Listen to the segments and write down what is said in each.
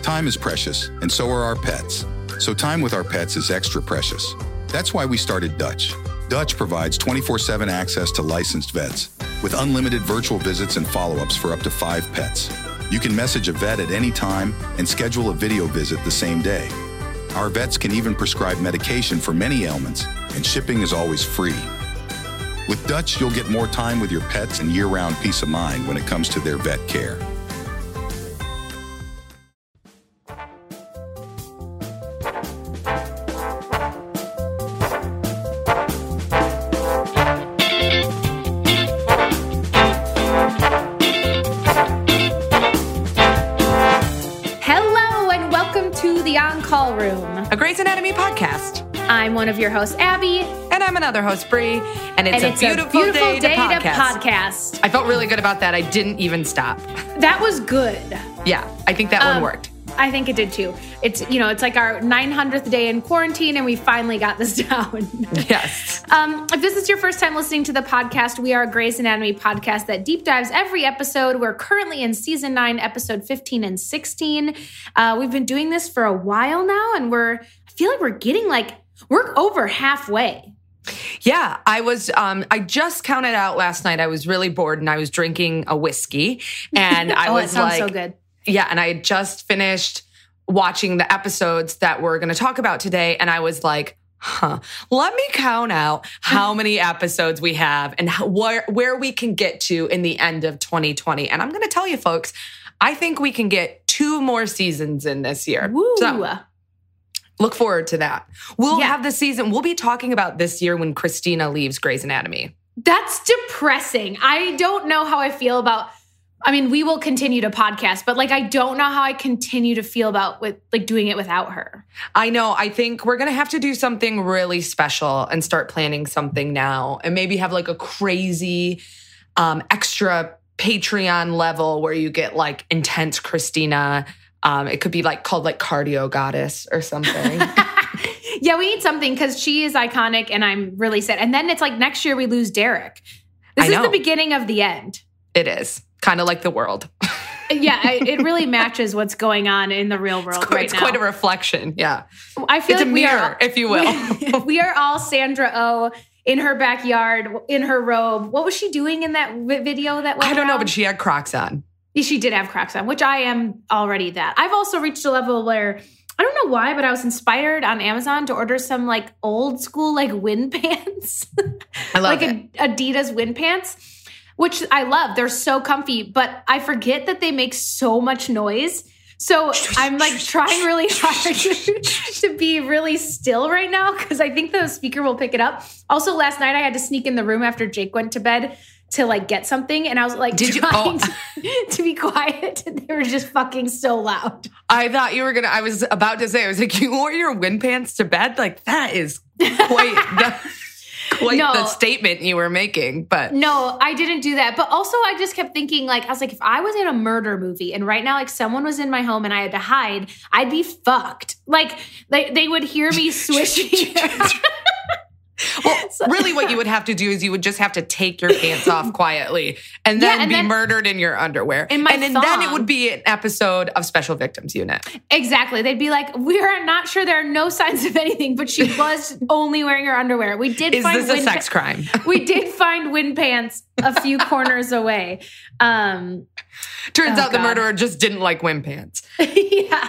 Time is precious, and so are our pets. So time with our pets is extra precious. That's why we started Dutch. Dutch provides 24/7 access to licensed vets with unlimited virtual visits and follow-ups for up to 5 pets. You can message a vet at any time and schedule a video visit the same day. Our vets can even prescribe medication for many ailments, and shipping is always free. With Dutch, you'll get more time with your pets and year-round peace of mind when it comes to their vet care. A Grey's Anatomy podcast. I'm one of your hosts, Abby. And I'm another host, Bree. And it's a beautiful day to podcast. I felt really good about that. I didn't even stop. That was good. Yeah, I think that one worked. I think it did too. It's like our 900th day in quarantine and we finally got this down. Yes. If this is your first time listening to the podcast, we are a Grey's Anatomy podcast that deep dives every episode. We're currently in season 9, episode 15 and 16. We've been doing this for a while now and I feel like we're over halfway. Yeah, I just counted out last night. I was really bored and I was drinking a whiskey and I was it sounds so good. Yeah, and I had just finished watching the episodes that we're going to talk about today, and I was like, let me count out how many episodes we have and where we can get to in the end of 2020. And I'm going to tell you, folks, I think we can get 2 more seasons in this year. Woo. So look forward to that. We'll have the season. We'll be talking about this year when Christina leaves Grey's Anatomy. That's depressing. I don't know how I feel about... we will continue to podcast, but I don't know how I continue to feel about doing it without her. I know. I think we're going to have to do something really special and start planning something now and maybe have a crazy extra Patreon level where you get intense Christina. It could be called Cardio Goddess or something. Yeah, we need something because she is iconic and I'm really sad. And then it's next year we lose Derek. This is the beginning of the end. It is. Kind of like the world. Yeah, it really matches what's going on in the real world right now. It's quite a reflection, yeah. I feel it's a mirror, if you will. We are all Sandra Oh in her backyard, in her robe. What was she doing in that video that went I don't know, around? but she had Crocs on. She did have Crocs on, which I am already that. I've also reached a level where, I don't know why, but I was inspired on Amazon to order some old school wind pants. I love it. Adidas wind pants. Which I love. They're so comfy, but I forget that they make so much noise. So I'm trying really hard to be really still right now because I think the speaker will pick it up. Also, last night I had to sneak in the room after Jake went to bed to get something. And I was trying to be quiet. And they were just fucking so loud. I thought you were going to, I was about to say, I was you wore your wind pants to bed? That is quite... the statement you were making, but... No, I didn't do that. But also I just kept thinking, I was if I was in a murder movie and right now, someone was in my home and I had to hide, I'd be fucked. They would hear me swishing. Well, really what you would have to do is you would just have to take your pants off quietly and then be murdered in your underwear. And then it would be an episode of Special Victims Unit. Exactly. They'd be we are not sure, there are no signs of anything, but she was only wearing her underwear. We did find this a sex crime? We did find wind pants a few corners away. Turns out the murderer just didn't like wind pants. Yeah.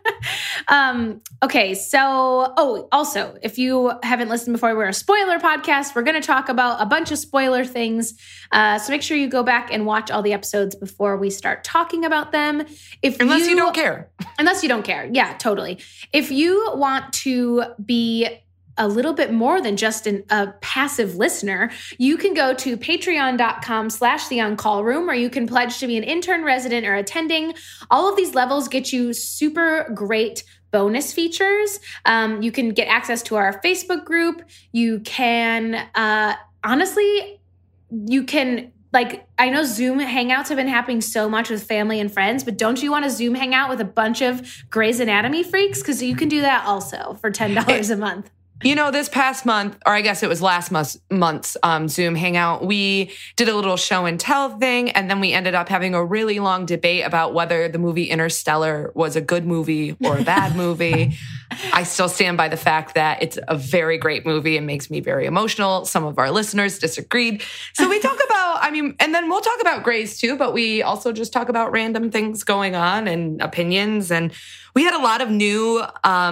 Okay, so, also, if you haven't listened before, we're a spoiler podcast. We're going to talk about a bunch of spoiler things. So make sure you go back and watch all the episodes before we start talking about them. Unless you don't care. Unless you don't care. Yeah, totally. If you want to be a little bit more than just a passive listener, you can go to patreon.com/theoncallroom, where you can pledge to be an intern, resident, or attending. All of these levels get you super great bonus features. You can get access to our Facebook group. You can, honestly, you can, I know Zoom Hangouts have been happening so much with family and friends, but don't you want a Zoom Hangout with a bunch of Grey's Anatomy freaks? Because you can do that also for $10 a month. This past month, or I guess it was last month's Zoom Hangout, we did a little show and tell thing, and then we ended up having a really long debate about whether the movie Interstellar was a good movie or a bad movie. I still stand by the fact that it's a very great movie and makes me very emotional. Some of our listeners disagreed. So we talk about, and then we'll talk about Grey's too, but we also just talk about random things going on and opinions. And we had a lot of new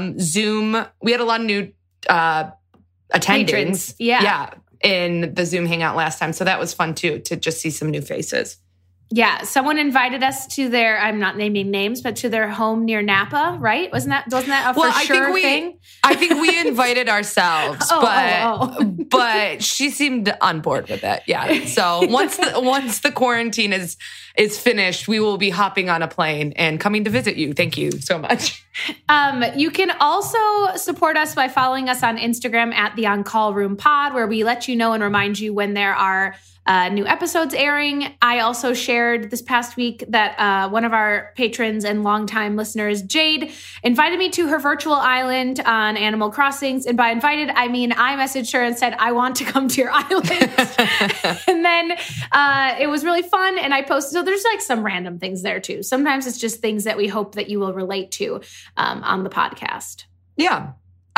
attendings. Yeah. In the Zoom Hangout last time. So that was fun too, to just see some new faces. Yeah, someone invited us to their, I'm not naming names, but to their home near Napa, right? Wasn't that a for sure thing? I think we invited ourselves, but she seemed on board with it. Yeah. So once the quarantine is finished, we will be hopping on a plane and coming to visit you. Thank you so much. You can also support us by following us on Instagram at the On Call Room Pod, where we let you know and remind you when there are new episodes airing. I also shared this past week that one of our patrons and longtime listeners, Jade, invited me to her virtual island on Animal Crossings. And by invited, I mean I messaged her and said, I want to come to your island. And then it was really fun. And I posted, so there's like some random things there too. Sometimes it's just things that we hope that you will relate to on the podcast. Yeah.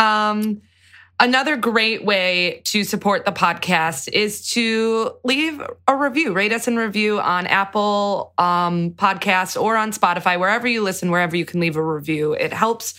Another great way to support the podcast is to leave a review, rate us and review on Apple Podcasts or on Spotify, wherever you listen, wherever you can leave a review. It helps.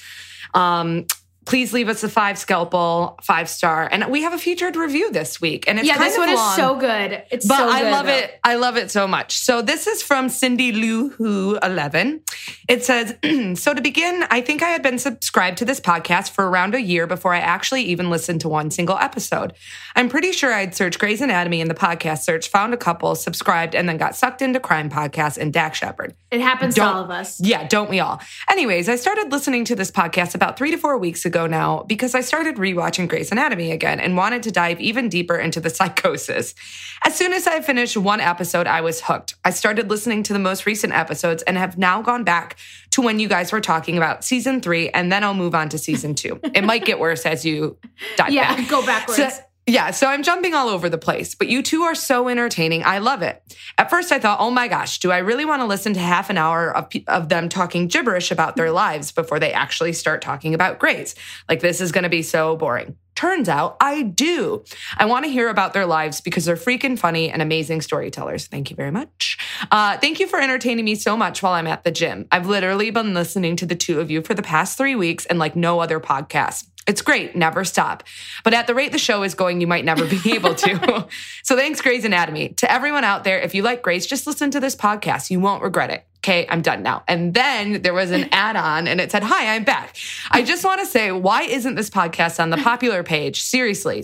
Please leave us a 5-star. And we have a featured review this week. And it's kind this of one long, is so good. It's but so good. I love it. I love it so much. So this is from Cindy Lou Who 11. It says, so to begin, I think I had been subscribed to this podcast for around a year before I actually even listened to one single episode. I'm pretty sure I'd searched Grey's Anatomy in the podcast search, found a couple, subscribed, and then got sucked into crime podcasts and Dak Shepard. It happens to all of us. Yeah, don't we all? Anyways, I started listening to this podcast about 3 to 4 weeks ago now because I started rewatching Grey's Anatomy again and wanted to dive even deeper into the psychosis. As soon as I finished one episode, I was hooked. I started listening to the most recent episodes and have now gone back to when you guys were talking about season 3, and then I'll move on to season 2. It might get worse as you dive back. Yeah, go backwards. So I'm jumping all over the place, but you two are so entertaining. I love it. At first I thought, oh my gosh, do I really want to listen to half an hour of them talking gibberish about their lives before they actually start talking about Grey's? Like, this is going to be so boring. Turns out I do. I want to hear about their lives because they're freaking funny and amazing storytellers. Thank you very much. Thank you for entertaining me so much while I'm at the gym. I've literally been listening to the two of you for the past 3 weeks and like no other podcast. It's great. Never stop. But at the rate the show is going, you might never be able to. So thanks, Grey's Anatomy. To everyone out there, if you like Grey's, just listen to this podcast. You won't regret it. Okay, I'm done now. And then there was an add-on and it said, hi, I'm back. I just want to say, why isn't this podcast on the popular page? Seriously.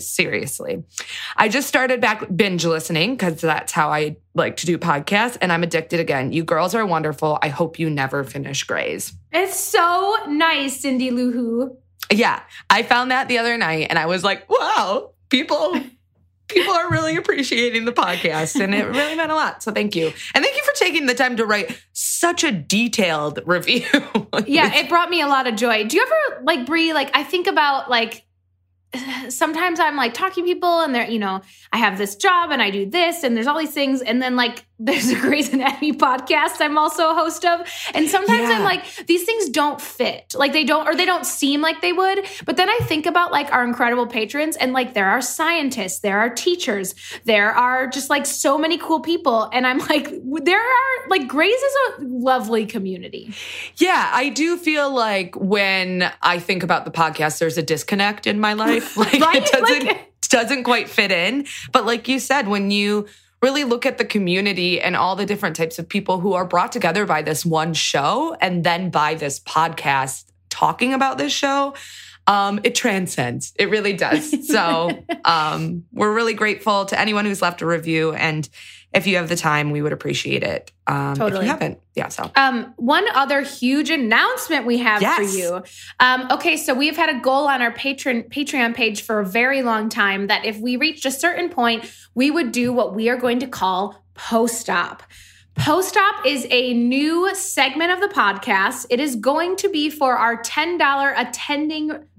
I just started back binge listening because that's how I like to do podcasts, and I'm addicted again. You girls are wonderful. I hope you never finish Grey's. It's so nice, Cindy Lou Who. Yeah, I found that the other night and I was like, wow, people are really appreciating the podcast, and it really meant a lot. So thank you. And thank you for taking the time to write such a detailed review. Yeah, it brought me a lot of joy. Do you ever, like, Brie, like, I think about, like, sometimes I'm like talking to people and they're, I have this job and I do this and there's all these things. And then like there's a Grey's Anatomy podcast I'm also a host of. And sometimes I'm like, these things don't fit. Like they don't seem like they would. But then I think about like our incredible patrons and like there are scientists, there are teachers, there are just like so many cool people. And I'm like, there are like Grey's is a lovely community. Yeah, I do feel like when I think about the podcast, there's a disconnect in my life. Like right? It doesn't quite fit in. But like you said, when you really look at the community and all the different types of people who are brought together by this one show and then by this podcast talking about this show, it transcends. It really does. So we're really grateful to anyone who's left a review. And if you have the time, we would appreciate it. Totally. If you haven't. Yeah. So one other huge announcement we have for you. Okay. So we've had a goal on our Patreon page for a very long time that if we reached a certain point, we would do what we are going to call Post-Op. Post-Op is a new segment of the podcast. It is going to be for our $10 attending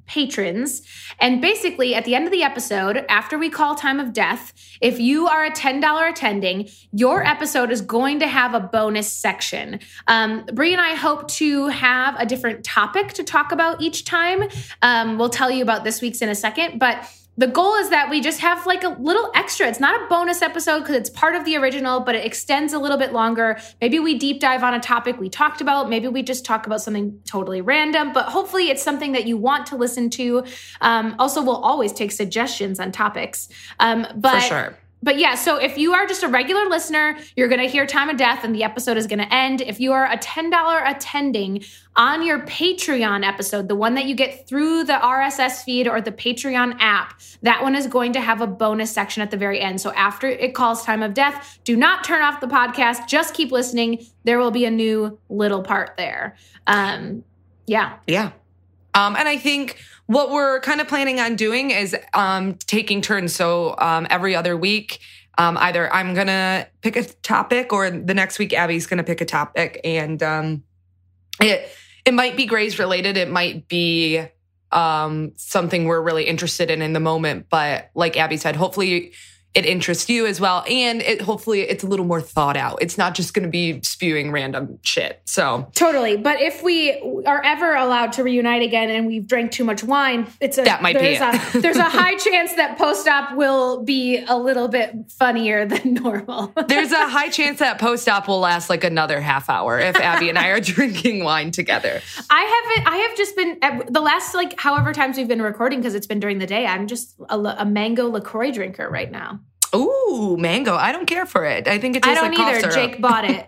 patrons. And basically, at the end of the episode, after we call time of death, if you are a $10 attending, your episode is going to have a bonus section. Brie and I hope to have a different topic to talk about each time. We'll tell you about this week's in a second, but the goal is that we just have like a little extra. It's not a bonus episode because it's part of the original, but it extends a little bit longer. Maybe we deep dive on a topic we talked about. Maybe we just talk about something totally random, but hopefully it's something that you want to listen to. Also, we'll always take suggestions on topics. For sure. But yeah, so if you are just a regular listener, you're going to hear time of death and the episode is going to end. If you are a $10 attending on your Patreon episode, the one that you get through the RSS feed or the Patreon app, that one is going to have a bonus section at the very end. So after it calls time of death, do not turn off the podcast. Just keep listening. There will be a new little part there. Yeah. And I think what we're kind of planning on doing is taking turns. So every other week, either I'm going to pick a topic or the next week, Abby's going to pick a topic. And it might be Grey's related. It might be something we're really interested in the moment. But like Abby said, hopefully it interests you as well. And hopefully it's a little more thought out. It's not just going to be spewing random shit. So totally. But if we are ever allowed to reunite again and we've drank too much wine, there's a high chance that post-op will be a little bit funnier than normal. There's a high chance that post-op will last like another half hour if Abby and I are drinking wine together. I have just been the last like however times we've been recording because it's been during the day. I'm just a mango LaCroix drinker right now. Ooh, mango. I don't care for it. I think it tastes like cough syrup. Jake bought it.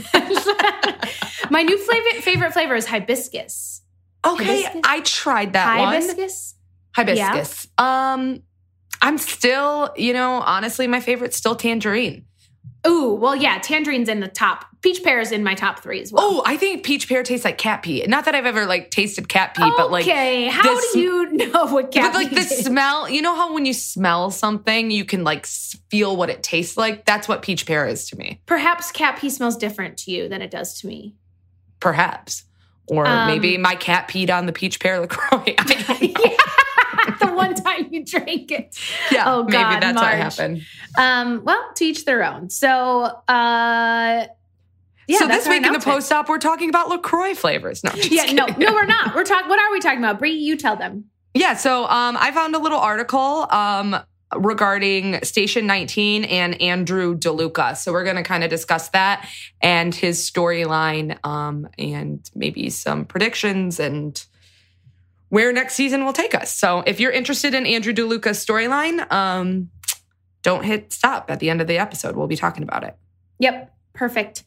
My new favorite flavor is hibiscus. Okay, hibiscus? I tried that one. Hibiscus. Yeah. I'm still, honestly, my favorite's still tangerine. Ooh, well, yeah, tangerine's in the top. Peach pear is in my top 3 as well. Oh, I think peach pear tastes like cat pee. Not that I've ever tasted cat pee, but like. Okay, how do you know what cat pee is? But the smell, you know how when you smell something, you can feel what it tastes like? That's what peach pear is to me. Perhaps cat pee smells different to you than it does to me. Perhaps. Or maybe my cat peed on the peach pear LaCroix. I don't know. Yeah. The one time you drank it. Yeah, oh, God, maybe that's Marge. what happened. Well, to each their own. So, yeah. So this week in the post-op, we're talking about LaCroix flavors. No, no, we're not. What are we talking about? Brie, you tell them. Yeah, so I found a little article regarding Station 19 and Andrew DeLuca. So we're going to kind of discuss that and his storyline and maybe some predictions and where next season will take us. So if you're interested in Andrew DeLuca's storyline, don't hit stop at the end of the episode. We'll be talking about it. Yep. Perfect.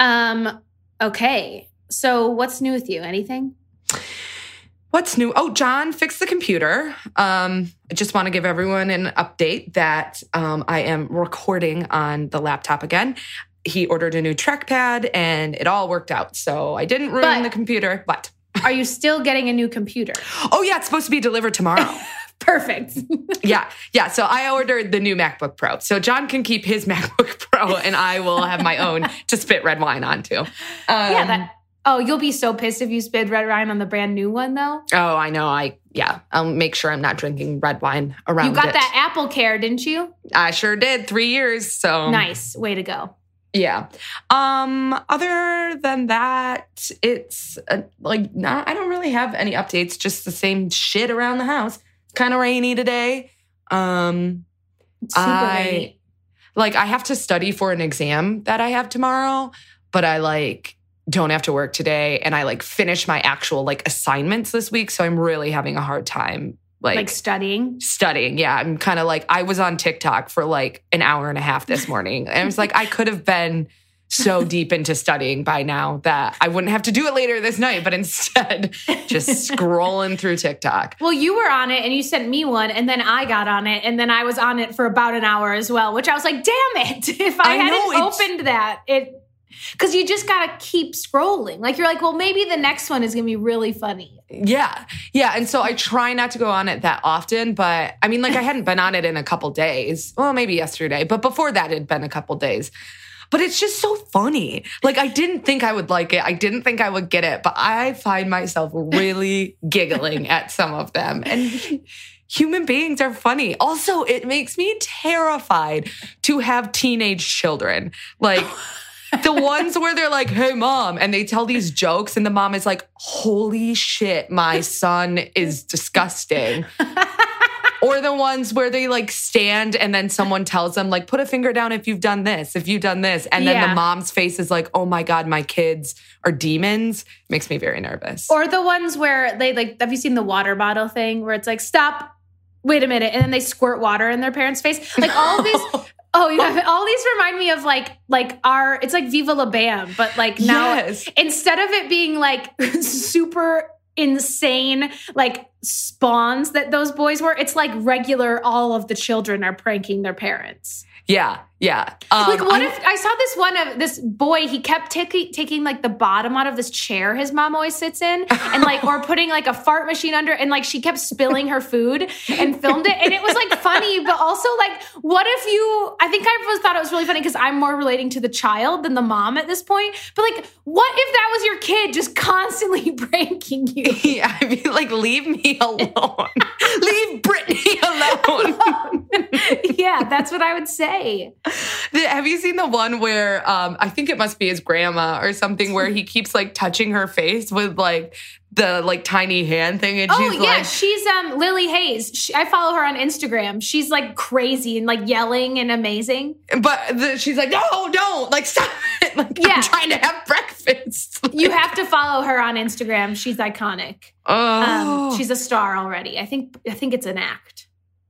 Okay. So what's new with you? Anything? What's new? Oh, John fixed the computer. I just want to give everyone an update that I am recording on the laptop again. He ordered a new trackpad and it all worked out. So I didn't ruin the computer. But are you still getting a new computer? Oh, yeah. It's supposed to be delivered tomorrow. Perfect. Yeah. So I ordered the new MacBook Pro. So John can keep his MacBook Pro and I will have my own to spit red wine onto. You'll be so pissed if you spit red wine on the brand new one, though. Oh, I know. I'll make sure I'm not drinking red wine around it. You got that Apple Care, didn't you? I sure did. 3 years. So nice. Way to go. Yeah. Other than that, it's I don't really have any updates. Just the same shit around the house. Kind of rainy today. Super rainy. I have to study for an exam that I have tomorrow, but I don't have to work today, and I finish my actual assignments this week, so I'm really having a hard time studying. Yeah, I'm kind of I was on TikTok for an hour and a half this morning, and I was I could have been so deep into studying by now that I wouldn't have to do it later this night, but instead just scrolling through TikTok. Well, you were on it and you sent me one, and then I got on it, and then I was on it for about an hour as well, which I was like, damn it. If I hadn't opened that, because you just got to keep scrolling. You're well, maybe the next one is going to be really funny. Yeah. And so I try not to go on it that often, but I mean, I hadn't been on it in a couple days. Well, maybe yesterday, but before that, it had been a couple days. But it's just so funny. Like, I didn't think I would like it. I didn't think I would get it, but I find myself really giggling at some of them. And human beings are funny. Also, it makes me terrified to have teenage children. Like, the ones where they're like, hey, mom, and they tell these jokes, and the mom is like, holy shit, my son is disgusting. Or the ones where they like stand and then someone tells them like, put a finger down if you've done this, if you've done this. And then the mom's face is like, oh my God, my kids are demons. It makes me very nervous. Or the ones where they like, have you seen the water bottle thing where it's like, stop, wait a minute. And then they squirt water in their parents' face. Like all of these, all these remind me of like it's like Viva La Bam. But like now, instead of it being like super insane, like spawns that those boys were, it's like regular, all of the children are pranking their parents. Yeah. Like what if I saw this one of this boy, he kept taking like the bottom out of this chair his mom always sits in and like, or putting like a fart machine under, and like she kept spilling her food and filmed it. And it was like funny, but also like, what if I think I always thought it was really funny because I'm more relating to the child than the mom at this point. But like, what if that was your kid just constantly pranking you? Yeah, I mean, like, leave me alone. Leave Brittany alone. Yeah, that's what I would say. Have you seen the one where I think it must be his grandma or something, where he keeps like touching her face with like the like tiny hand thing, and she's Lily Hayes. I follow her on Instagram. She's like crazy and like yelling and amazing. But she's like, no, don't, like, stop it. Like, I'm trying to have breakfast. Like, you have to follow her on Instagram. She's iconic. She's a star already. I think it's an act.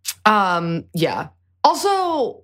Yeah. Also,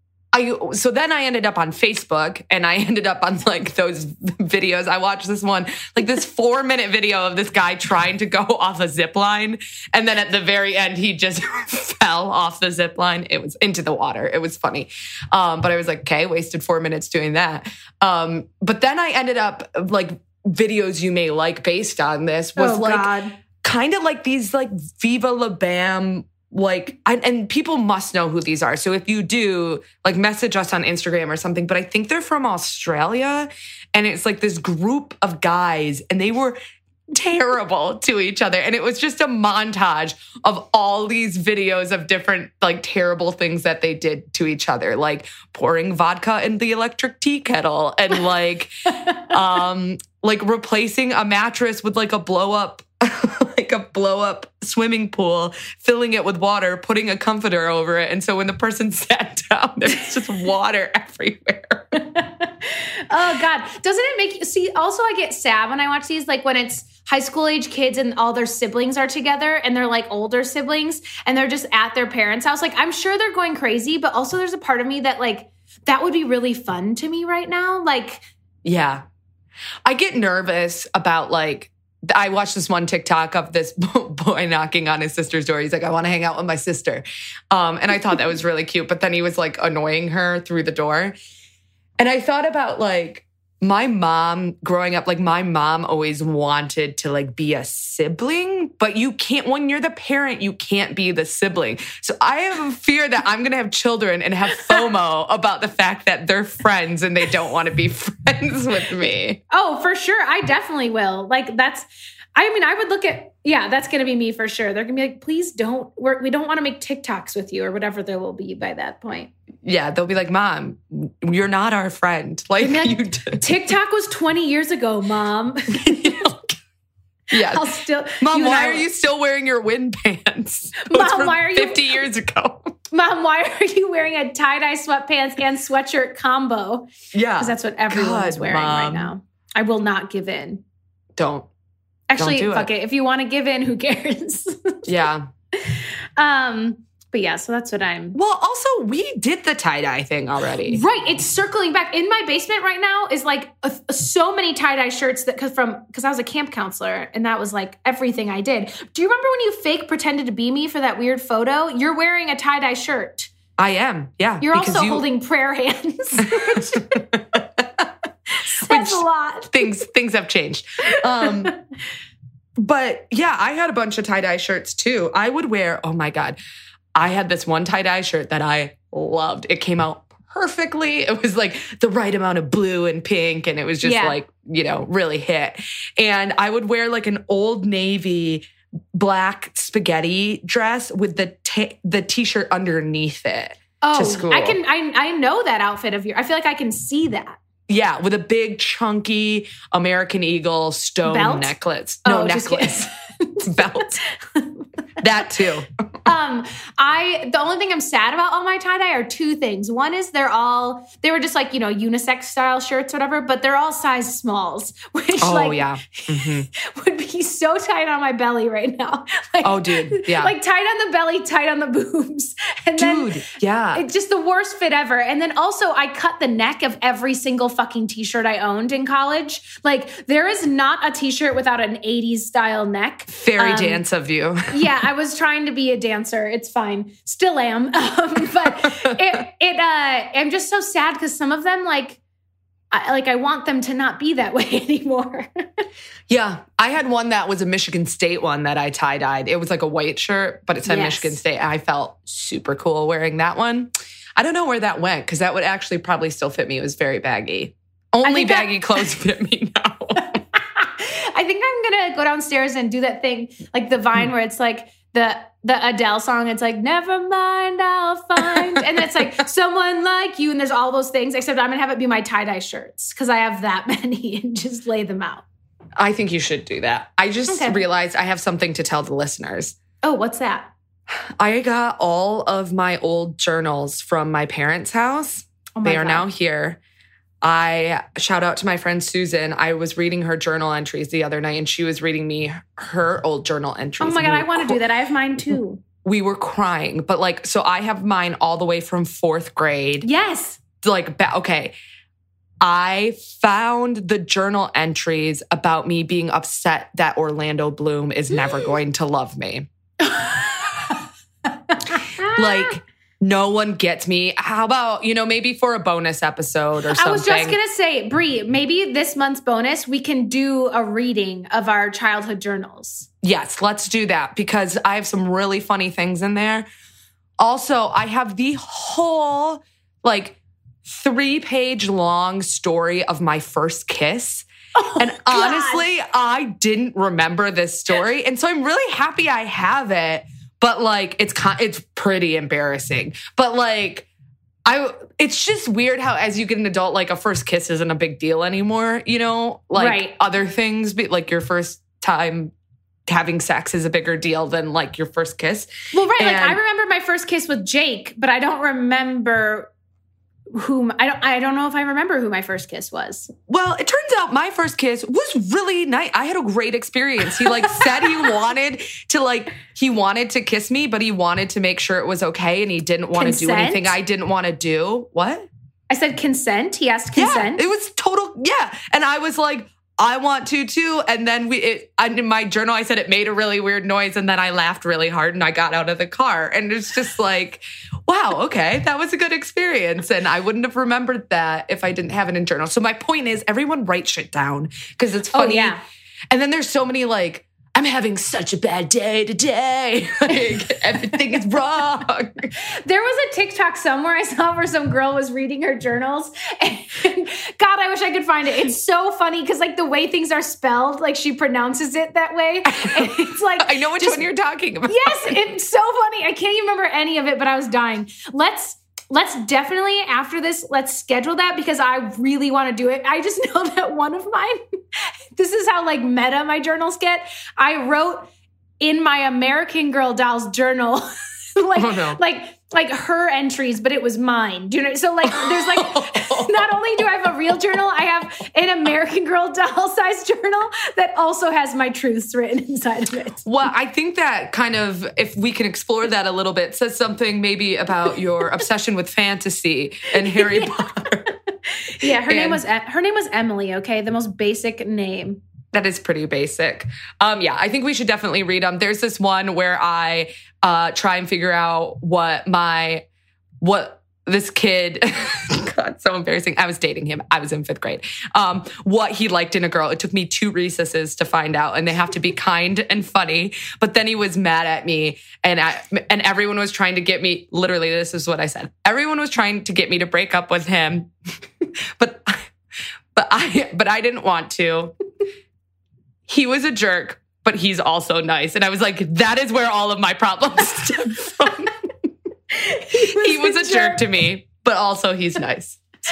so then I ended up on Facebook, and I ended up on like those videos. I watched this one, like this 4-minute video of this guy trying to go off a zip line. And then at the very end, he just fell off the zip line. It was into the water. It was funny. But I was like, okay, wasted 4 minutes doing that. But then I ended up like videos you may like based on this was kind of like these like Viva La Bam, like, and people must know who these are. So if you do, like, message us on Instagram or something. But I think they're from Australia, and it's like this group of guys, and they were terrible to each other. And it was just a montage of all these videos of different like terrible things that they did to each other, like pouring vodka in the electric tea kettle, and like like replacing a mattress with like a blow up swimming pool, filling it with water, putting a comforter over it. And so when the person sat down, there's just water everywhere. Oh God. Doesn't it make you see? Also, I get sad when I watch these, like when it's high school age kids and all their siblings are together and they're like older siblings and they're just at their parents' house. Like, I'm sure they're going crazy, but also there's a part of me that like, that would be really fun to me right now. Like, yeah, I get nervous about like, I watched this one TikTok of this boy knocking on his sister's door. He's like, I want to hang out with my sister. And I thought that was really cute. But then he was like annoying her through the door. And I thought about like my mom growing up, like my mom always wanted to like be a sibling, but you can't, when you're the parent, you can't be the sibling. So I have a fear that I'm going to have children and have FOMO about the fact that they're friends and they don't want to be friends with me. Oh, for sure. I definitely will. Like I would look at, that's going to be me for sure. They're going to be like, please don't, we don't want to make TikToks with you or whatever there will be by that point. Yeah, they'll be like, Mom, you're not our friend. Like TikTok was 20 years ago, Mom. Yeah. Mom, why are you still wearing your wind pants? Mom, why are you 50 years ago? Mom, why are you wearing a tie-dye sweatpants and sweatshirt combo? Yeah. Because that's what everyone is wearing right now. I will not give in. Don't. Actually, fuck it. If you want to give in, who cares? Yeah. But yeah, so that's what I'm... Well, also, we did the tie-dye thing already. Right. It's circling back. In my basement right now is like so many tie-dye shirts that because I was a camp counselor and that was like everything I did. Do you remember when you fake pretended to be me for that weird photo? You're wearing a tie-dye shirt. I am, yeah. You're also holding prayer hands. That's a lot. Things have changed. But yeah, I had a bunch of tie-dye shirts too. I would wear, oh my God, I had this one tie-dye shirt that I loved. It came out perfectly. It was like the right amount of blue and pink. And it was just like, really hit. And I would wear like an Old Navy black spaghetti dress with the t-shirt underneath it to school. I know that outfit of yours. I feel like I can see that. Yeah, with a big chunky American Eagle stone necklace. No, necklace. Belt. That too. The only thing I'm sad about on my tie-dye are two things. One is they were just like, unisex style shirts, whatever, but they're all size smalls, which would be so tight on my belly right now. Like, oh, dude. Yeah. Like tight on the belly, tight on the boobs. And it's just the worst fit ever. And then also I cut the neck of every single fucking t-shirt I owned in college. Like there is not a t-shirt without an 80s style neck. Very dance of you. Yeah, I was trying to be a dancer. It's fine. Still am. But I'm just so sad because some of them, I want them to not be that way anymore. Yeah. I had one that was a Michigan State one that I tie-dyed. It was like a white shirt, but it said Michigan State. And I felt super cool wearing that one. I don't know where that went because that would actually probably still fit me. It was very baggy. Only baggy clothes fit me now. I think I'm going to go downstairs and do that thing, like the Vine where it's like the Adele song. It's like, never mind, I'll find. And it's like someone like you. And there's all those things, except I'm going to have it be my tie-dye shirts because I have that many and just lay them out. I think you should do that. I just realized I have something to tell the listeners. Oh, what's that? I got all of my old journals from my parents' house. They are now here. I shout out to my friend Susan. I was reading her journal entries the other night and she was reading me her old journal entries. Oh my God, I want to do that. I have mine too. We were crying, but so I have mine all the way from 4th grade. Yes. Okay. I found the journal entries about me being upset that Orlando Bloom is never going to love me. No one gets me. How about, maybe for a bonus episode or something? I was just going to say, Brie, maybe this month's bonus, we can do a reading of our childhood journals. Yes, let's do that because I have some really funny things in there. Also, I have the whole 3-page long story of my first kiss. Oh, and honestly, I didn't remember this story. And so I'm really happy I have it. But it's pretty embarrassing. But it's just weird how as you get an adult, a first kiss isn't a big deal anymore. Right. Other things, your first time having sex is a bigger deal than your first kiss. Well, right. I remember my first kiss with Jake, but I don't remember I don't know if I remember who my first kiss was. Well, it turns out my first kiss was really nice. I had a great experience. He said he wanted to kiss me, but he wanted to make sure it was okay and he didn't want to do anything I didn't want to do. What? I said consent. He asked consent. Yeah, it was total. Yeah. And I was like, I want to too. And then in my journal, I said it made a really weird noise. And then I laughed really hard and I got out of the car. And it's just wow, okay, that was a good experience. And I wouldn't have remembered that if I didn't have it in journal. So my point is everyone write shit down because it's funny. Oh, yeah. And then there's so many I'm having such a bad day today. Everything is wrong. There was a TikTok somewhere I saw where some girl was reading her journals. And God, I wish I could find it. It's so funny because the way things are spelled, she pronounces it that way. And it's I know which one you're talking about. Yes, it's so funny. I can't even remember any of it, but I was dying. Let's definitely, after this, let's schedule that because I really want to do it. I just know that one of mine, this is how meta my journals get. I wrote in my American Girl Dolls journal, her entries, but it was mine. Do you know? So there's not only do I have a real journal, I have an American Girl doll size journal that also has my truths written inside of it. Well, I think that kind of, if we can explore that a little bit, says something maybe about your obsession with fantasy and Harry Potter. Yeah, her name was Emily. Okay, the most basic name. That is pretty basic. Yeah, I think we should definitely read them. There's this one where I try and figure out what this kid, God, so embarrassing. I was dating him. I was in 5th grade. What he liked in a girl. It took me 2 recesses to find out, and they have to be kind and funny. But then he was mad at me, and everyone was trying to get me. Literally, this is what I said. Everyone was trying to get me to break up with him, but I didn't want to. He was a jerk, but he's also nice, and I was like, that is where all of my problems stem from. He was a jerk to me, but also he's nice. So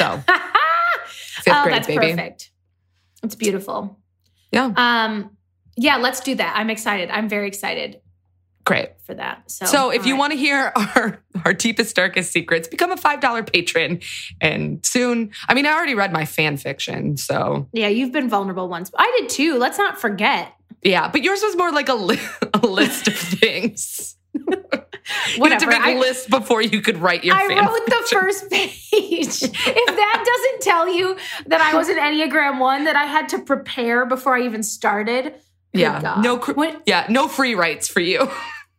5th grade, that's baby. Perfect. It's beautiful. Yeah. Yeah, let's do that. I'm excited. I'm very excited. Great. For that. So if you want to hear our deepest, darkest secrets, become a $5 patron. And soon, I mean, I already read my fan fiction, so. Yeah, you've been vulnerable once. I did too. Let's not forget. Yeah, but yours was more like a list of things. You had to make a list before you could write your fan wrote fiction. The first page. If that doesn't tell you that I was an Enneagram 1, that I had to prepare before I even started. Yeah, God. No free writes for you.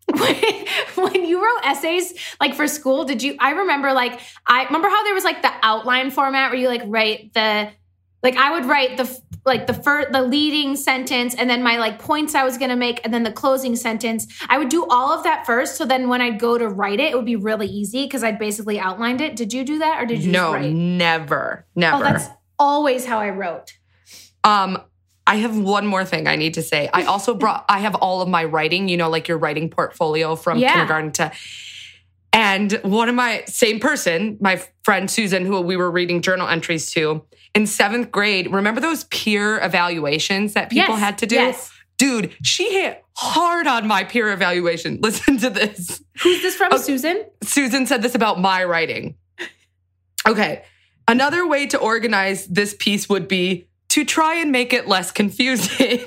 When you wrote essays, like for school, I remember I remember how there was like the outline format where you like write I would write the leading sentence and then my like points I was going to make and then the closing sentence. I would do all of that first. So then when I'd go to write it, it would be really easy because I'd basically outlined it. Did you do that or did you just write? Never. Oh, that's always how I wrote. I have one more thing I need to say. I also I have all of my writing, like your writing portfolio from kindergarten to, and one of my my friend Susan, who we were reading journal entries to in 7th grade. Remember those peer evaluations that people had to do? Yes. Dude, she hit hard on my peer evaluation. Listen to this. Who's this from, Susan? Susan said this about my writing. Okay. Another way to organize this piece would be to try and make it less confusing.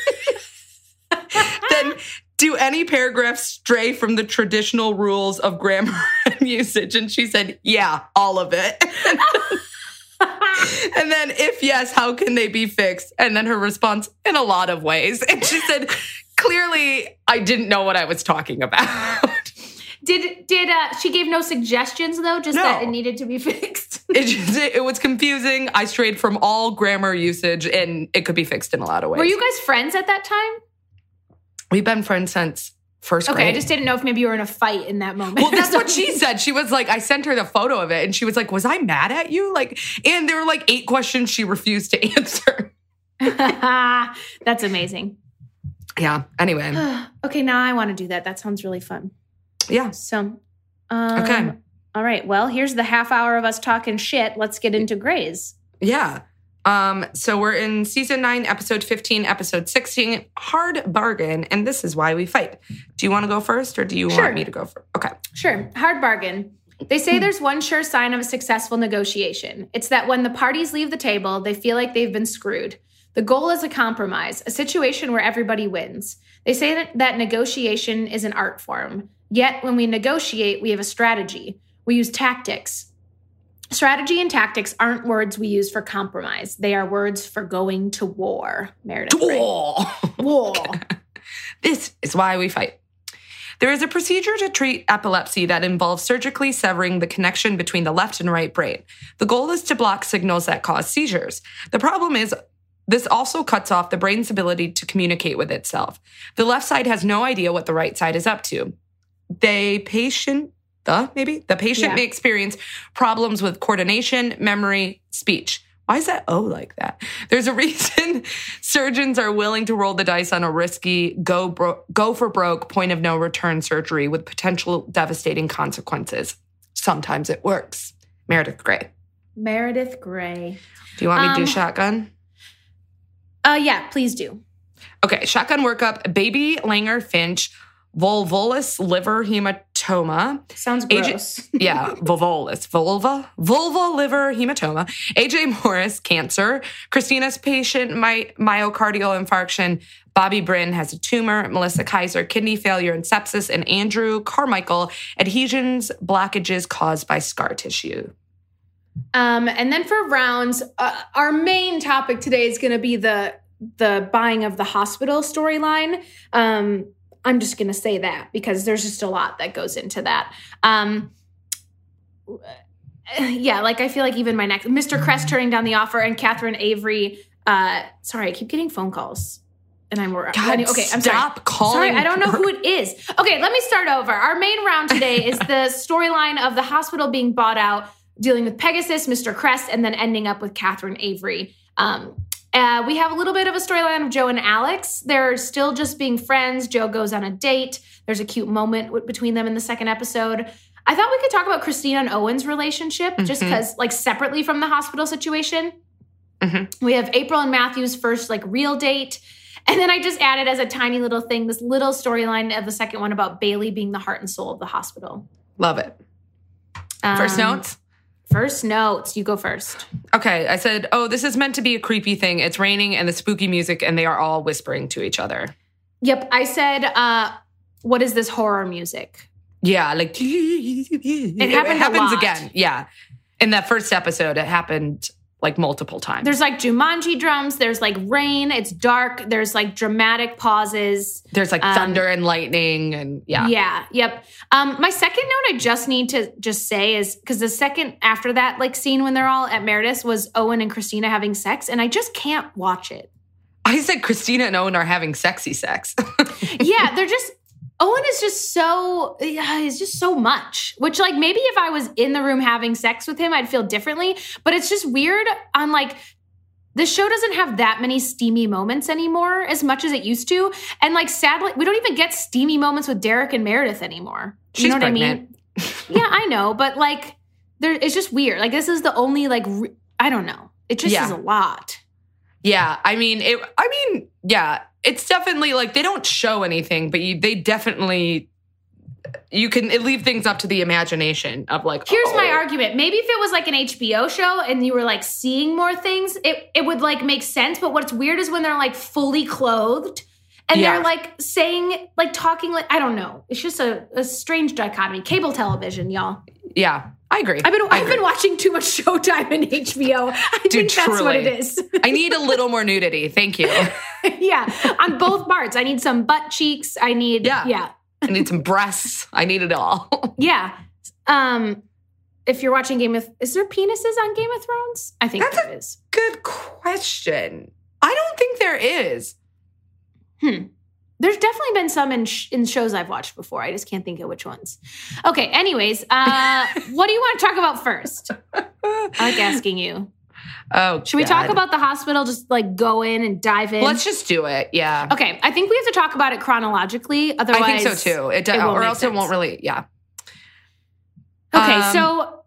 Then do any paragraph stray from the traditional rules of grammar and usage? And she said, yeah, all of it. And then if yes, how can they be fixed? And then her response, in a lot of ways. And she said, clearly, I didn't know what I was talking about. Did she gave no suggestions though? Just that it needed to be fixed. It was confusing. I strayed from all grammar usage, and it could be fixed in a lot of ways. Were you guys friends at that time? We've been friends since 1st grade. Okay, I just didn't know if maybe you were in a fight in that moment. Well, that's what she said. She was like, I sent her the photo of it, and she was like, was I mad at you? And there were like 8 questions she refused to answer. That's amazing. Yeah. Anyway. Okay, now I want to do that. That sounds really fun. Yeah. So, okay. All right. Well, here's the half hour of us talking shit. Let's get into Grays. Yeah. So we're in season 9, episode 15, episode 16, Hard Bargain, and this is why we fight. Do you want to go first, or do you want me to go first? Okay. Sure. Hard Bargain. They say there's one sure sign of a successful negotiation. It's that when the parties leave the table, they feel like they've been screwed. The goal is a compromise, a situation where everybody wins. They say that negotiation is an art form. Yet when we negotiate, we have a strategy. We use tactics. Strategy and tactics aren't words we use for compromise. They are words for going to war. Meredith. War. This is why we fight. There is a procedure to treat epilepsy that involves surgically severing the connection between the left and right brain. The goal is to block signals that cause seizures. The problem is this also cuts off the brain's ability to communicate with itself. The left side has no idea what the right side is up to. The patient may experience problems with coordination, memory, speech. Why is that O like that? There's a reason surgeons are willing to roll the dice on a risky, go for broke, point of no return surgery with potential devastating consequences. Sometimes it works. Meredith Grey. Meredith Grey. Do you want me to do shotgun? Yeah, please do. Okay, shotgun workup. Baby Langer Finch, volvulus liver hematoma. Sounds gross. Volvulus. Vulva liver hematoma. AJ Morris, cancer. Christina's patient, myocardial infarction. Bobby Bryn has a tumor. Melissa Kaiser, kidney failure and sepsis. And Andrew Carmichael, adhesions, blockages caused by scar tissue. And then for rounds, our main topic today is going to be the buying of the hospital storyline. I'm just going to say that because there's just a lot that goes into that. yeah, like I feel like even my next Mr. Crest turning down the offer and Catherine Avery. Sorry, I keep getting phone calls. And I'm okay. I'm stop calling. Sorry, I don't know who it is. Okay, let me start over. Our main round today is the storyline of the hospital being bought out, dealing with Pegasus, Mr. Crest, and then ending up with Catherine Avery. We have a little bit of a storyline of Joe and Alex. They're still just being friends. Joe goes on a date. There's a cute moment between them in the second episode. I thought we could talk about Christina and Owen's relationship just because, like, separately from the hospital situation. We have April and Matthew's first, like, real date. And then I just added as a tiny little thing, this little storyline of the second one about Bailey being the heart and soul of the hospital. Love it. First notes? First notes. You go first. Okay. I said, this is meant to be a creepy thing. It's raining and the spooky music, and they are all whispering to each other. Yep. I said, what is this horror music? Yeah. Like, it happens again. Yeah. In that first episode, it happened like multiple times. There's like Jumanji drums. There's like rain. It's dark. There's like dramatic pauses. There's like thunder and lightning and Yeah. Yep. My second note I just need to just say is because the second after that like scene when they're all at Meredith's was Owen and Christina having sex, and I just can't watch it. I said Christina and Owen are having sexy sex. Yeah, they're just Owen is just he's just so much, which like maybe if I was in the room having sex with him, I'd feel differently. But it's just weird on like, the show doesn't have that many steamy moments anymore as much as it used to. And like, sadly, we don't even get steamy moments with Derek and Meredith anymore. She's what pregnant. I mean? Yeah, I know. But like, it's just weird. Like this is the only like, I don't know. It just is a lot. Yeah. Yeah. It's definitely like they don't show anything, but they definitely, you can leave things up to the imagination of like, here's my argument. Maybe if it was like an HBO show and you were like seeing more things, it would like make sense. But what's weird is when they're like fully clothed and they're like saying, like talking, like, I don't know. It's just a strange dichotomy. Cable television, y'all. Yeah. I agree. I've been watching too much Showtime and HBO. I think that's what it is. I need a little more nudity. Thank you. Yeah. On both parts. I need some butt cheeks. I need, I need some breasts. I need it all. Yeah. If you're watching is there penises on Game of Thrones? I think there is. Good question. I don't think there is. There's definitely been some in shows I've watched before. I just can't think of which ones. Okay, anyways, what do you want to talk about first? I like asking you. Oh, should we talk about the hospital? Just like go in and dive in? Let's just do it, yeah. Okay, I think we have to talk about it chronologically. Otherwise, I think so too. Or else it won't really, yeah. Okay, so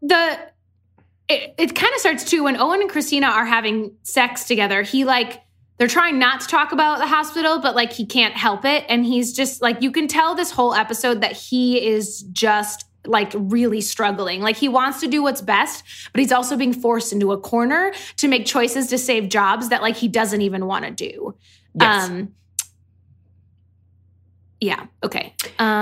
it kind of starts too when Owen and Christina are having sex together. They're trying not to talk about the hospital, but like he can't help it. And he's just like, you can tell this whole episode that he is just like really struggling. Like he wants to do what's best, but he's also being forced into a corner to make choices to save jobs that like he doesn't even want to do. Yes. Yeah. Okay.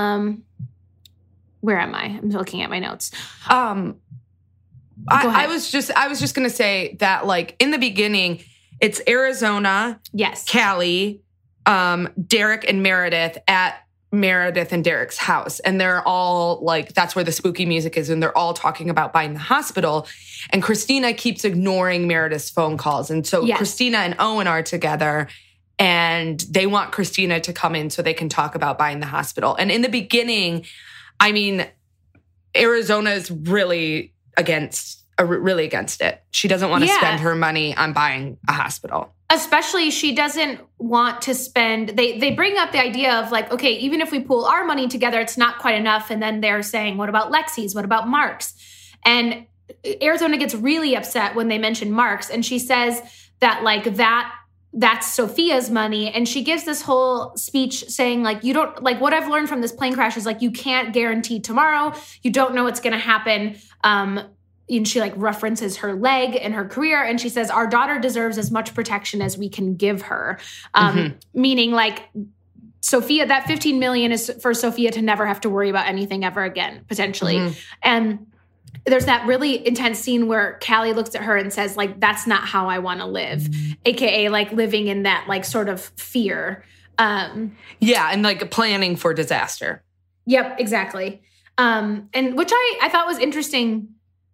Where am I? I'm looking at my notes. I was just going to say that like in the beginning, it's Arizona, yes, Callie, Derek and Meredith at Meredith and Derek's house. And they're all like, that's where the spooky music is. And they're all talking about buying the hospital. And Christina keeps ignoring Meredith's phone calls. And so Christina and Owen are together and they want Christina to come in so they can talk about buying the hospital. And in the beginning, I mean, Arizona is really against it. She doesn't want to spend her money on buying a hospital. Especially she doesn't want to spend, they bring up the idea of like, okay, even if we pool our money together, it's not quite enough. And then they're saying, what about Lexi's? What about Mark's? And Arizona gets really upset when they mention Mark's. And she says that like that's Sophia's money. And she gives this whole speech saying like, you don't, like what I've learned from this plane crash is like, you can't guarantee tomorrow. You don't know what's going to happen. And she like references her leg and her career. And she says, our daughter deserves as much protection as we can give her. Meaning like Sophia, that $15 million is for Sophia to never have to worry about anything ever again, potentially. And there's that really intense scene where Callie looks at her and says like, that's not how I want to live. AKA like living in that like sort of fear. And like planning for disaster. Yep, exactly. And which I thought was interesting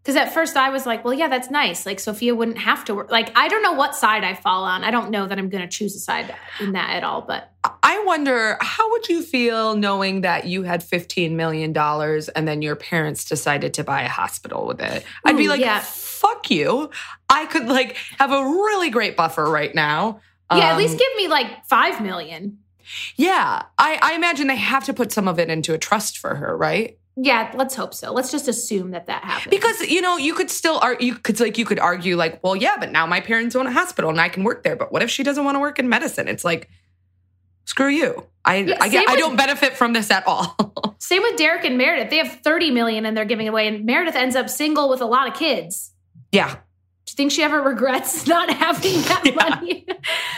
Because at first I was like, well, yeah, that's nice. Like Sophia wouldn't have to work. Like, I don't know what side I fall on. I don't know that I'm going to choose a side in that at all. But I wonder, how would you feel knowing that you had $15 million and then your parents decided to buy a hospital with it? I'd be like, fuck you. I could like have a really great buffer right now. Yeah, at least give me like $5 million. Yeah. I imagine they have to put some of it into a trust for her, right? Yeah, let's hope so. Let's just assume that happens. Because, you could still you could argue like, well, yeah, but now my parents own a hospital and I can work there. But what if she doesn't want to work in medicine? It's like, screw you. I don't benefit from this at all. Same with Derek and Meredith. They have $30 million and they're giving away, and Meredith ends up single with a lot of kids. Yeah. Do you think she ever regrets not having that money?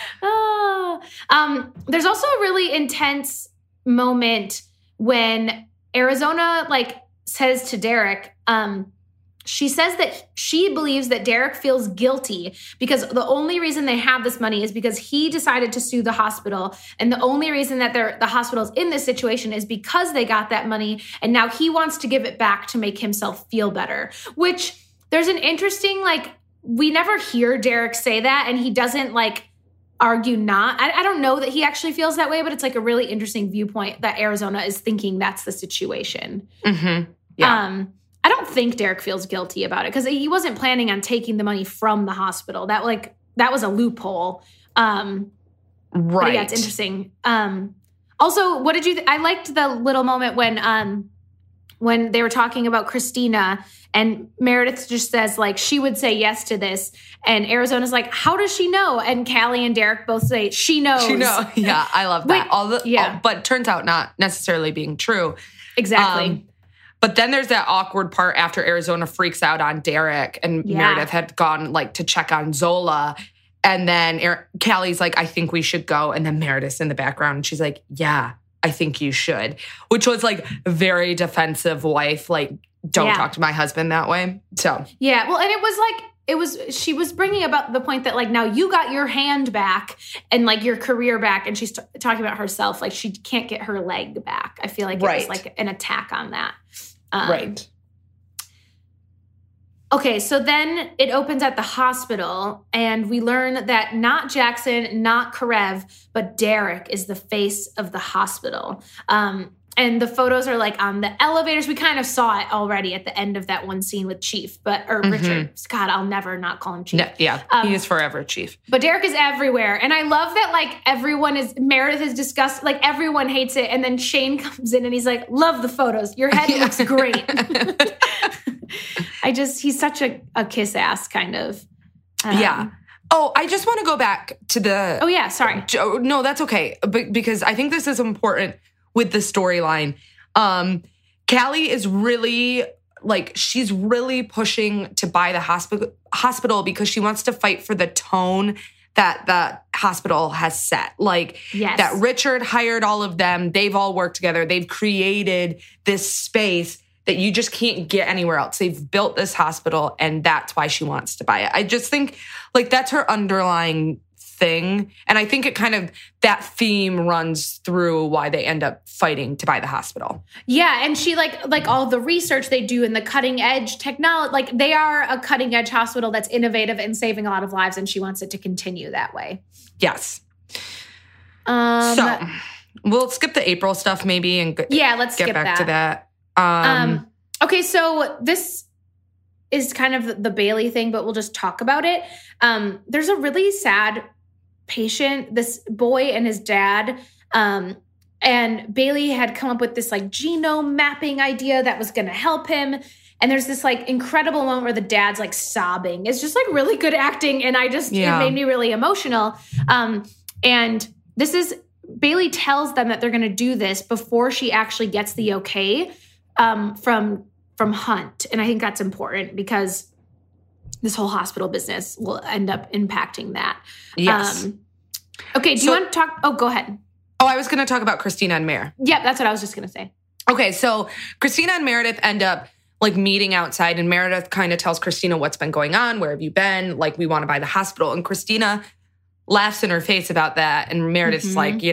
There's also a really intense moment when Arizona says to Derek, she says that she believes that Derek feels guilty because the only reason they have this money is because he decided to sue the hospital. And the only reason that the hospital's in this situation is because they got that money. And now he wants to give it back to make himself feel better, which there's an interesting, we never hear Derek say that. And he doesn't argue not. I don't know that he actually feels that way, but it's a really interesting viewpoint that Arizona is thinking that's the situation. Mm-hmm. Yeah. I don't think Derek feels guilty about it because he wasn't planning on taking the money from the hospital. That was a loophole. Right. Yeah, it's interesting. Also, what did you I liked the little moment when they were talking about Christina and Meredith just says she would say yes to this. And Arizona's like, how does she know? And Callie and Derek both say, she knows. She knows. Yeah, I love that. But turns out not necessarily being true. Exactly. But then there's that awkward part after Arizona freaks out on Derek and Meredith had gone to check on Zola. And then Callie's like, I think we should go. And then Meredith's in the background and she's like, yeah, I think you should. Which was very defensive wife. Don't talk to my husband that way. So. Yeah. Well, and it was she was bringing about the point that now you got your hand back and your career back. And she's talking about herself. She can't get her leg back. I feel like it was an attack on that. Right. Okay, so then it opens at the hospital, and we learn that not Jackson, not Karev, but Derek is the face of the hospital. And the photos are on the elevators. We kind of saw it already at the end of that one scene with Chief, Richard. God, I'll never not call him Chief. No, yeah, he is forever Chief. But Derek is everywhere. And I love that Meredith is disgusted. Everyone hates it. And then Shane comes in and he's like, love the photos. Your head looks great. He's such a kiss ass kind of. Yeah. Oh, I just want to go back to the... Oh, yeah, sorry. No, that's okay. Because I think this is important with the storyline. Callie is really, she's really pushing to buy the hospital because she wants to fight for the tone that the hospital has set. Yes. That Richard hired all of them. They've all worked together. They've created this space that you just can't get anywhere else. They've built this hospital, and that's why she wants to buy it. I just think, that's her underlying thing. And I think it kind of, that theme runs through why they end up fighting to buy the hospital. Yeah, and she, all the research they do and the cutting-edge technology, they are a cutting-edge hospital that's innovative and saving a lot of lives, and she wants it to continue that way. Yes. So, we'll skip the April stuff maybe and let's get skip back to that. Okay, so this is kind of the Bailey thing, but we'll just talk about it. There's a really sad patient, this boy and his dad, and Bailey had come up with this genome mapping idea that was going to help him. And there's this incredible moment where the dad's sobbing. It's just really good acting. And it made me really emotional. And this is, Bailey tells them that they're going to do this before she actually gets the okay from Hunt. And I think that's important because this whole hospital business will end up impacting that. Yes. Okay, do you want to talk? Oh, go ahead. Oh, I was going to talk about Christina and Mare. Yeah, that's what I was just going to say. Okay, so Christina and Meredith end up meeting outside, and Meredith kind of tells Christina what's been going on. Where have you been? We want to buy the hospital. And Christina laughs in her face about that. And Meredith's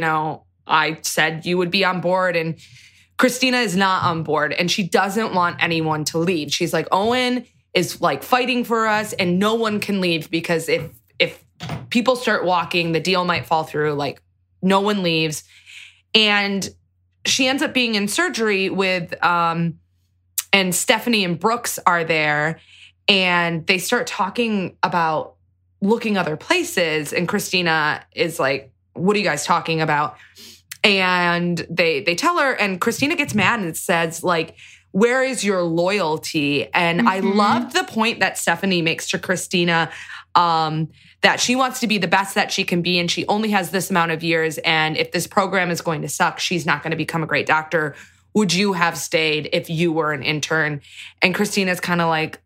I said you would be on board. And Christina is not on board, and she doesn't want anyone to leave. She's like, Owen is like fighting for us, and no one can leave because if people start walking, the deal might fall through. Like, no one leaves. And she ends up being in surgery with, and Stephanie and Brooks are there, and they start talking about looking other places. And Christina is like, what are you guys talking about? And they tell her, and Christina gets mad and says, like, where is your loyalty? And I loved the point that Stephanie makes to Christina, that she wants to be the best that she can be, and she only has this amount of years. And if this program is going to suck, she's not going to become a great doctor. Would you have stayed if you were an intern? And Christina's kind of like,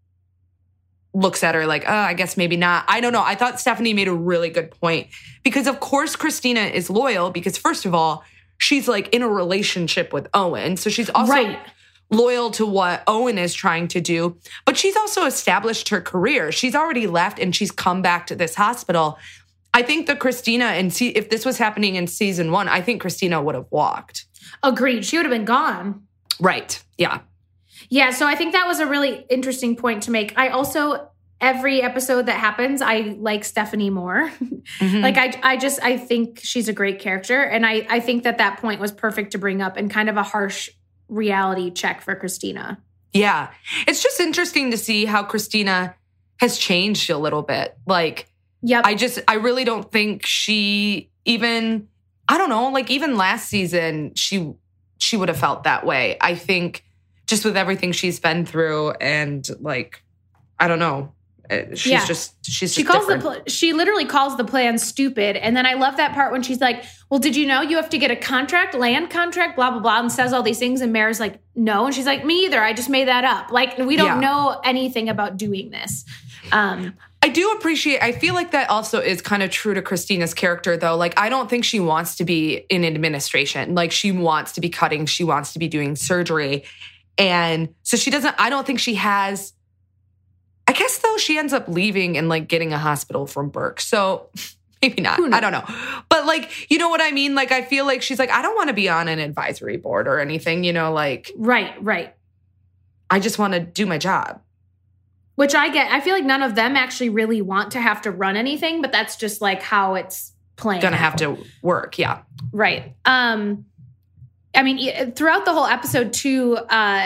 looks at her like, oh, I guess maybe not. I don't know. I thought Stephanie made a really good point, because of course Christina is loyal because, first of all, she's like in a relationship with Owen. So she's also loyal to what Owen is trying to do, but she's also established her career. She's already left and she's come back to this hospital. I think that Christina, and if this was happening in season 1, I think Christina would have walked. Agreed. She would have been gone. Right. Yeah. Yeah, so I think that was a really interesting point to make. I also, every episode that happens, I like Stephanie more. Like, I think she's a great character. And I think that point was perfect to bring up, and kind of a harsh reality check for Christina. Yeah. It's just interesting to see how Christina has changed a little bit. Like, I really don't think she even, I don't know, like even last season, she would have felt that way. I think just with everything she's been through, and like, I don't know. She's just different. She literally calls the plan stupid. And then I love that part when she's like, well, did you know you have to get a contract, land contract, blah, blah, blah, and says all these things. And Mare's like, no. And she's like, me either. I just made that up. Like, we don't know anything about doing this. I do appreciate, I feel like that also is kind of true to Christina's character, though. Like, I don't think she wants to be in administration. Like, she wants to be cutting. She wants to be doing surgery. And so I don't think she has, I guess, though, she ends up leaving and like getting a hospital from Burke. So maybe not. I don't know. But like, you know what I mean? Like, I feel like she's like, I don't want to be on an advisory board or anything, you know, like. Right. I just want to do my job. Which I get. I feel like none of them actually really want to have to run anything, but that's just like how it's playing. Gonna have to work. Yeah. Right. I mean, throughout the whole episode too,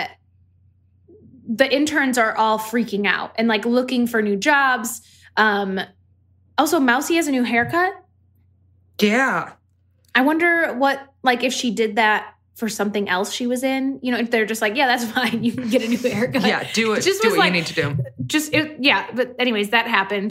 the interns are all freaking out and like looking for new jobs. Also, Mousy has a new haircut. Yeah. I wonder if she did that for something else she was in. You know, if they're just like, yeah, that's fine. You can get a new haircut. Yeah, do it. Do what you need to do. But anyways, that happened.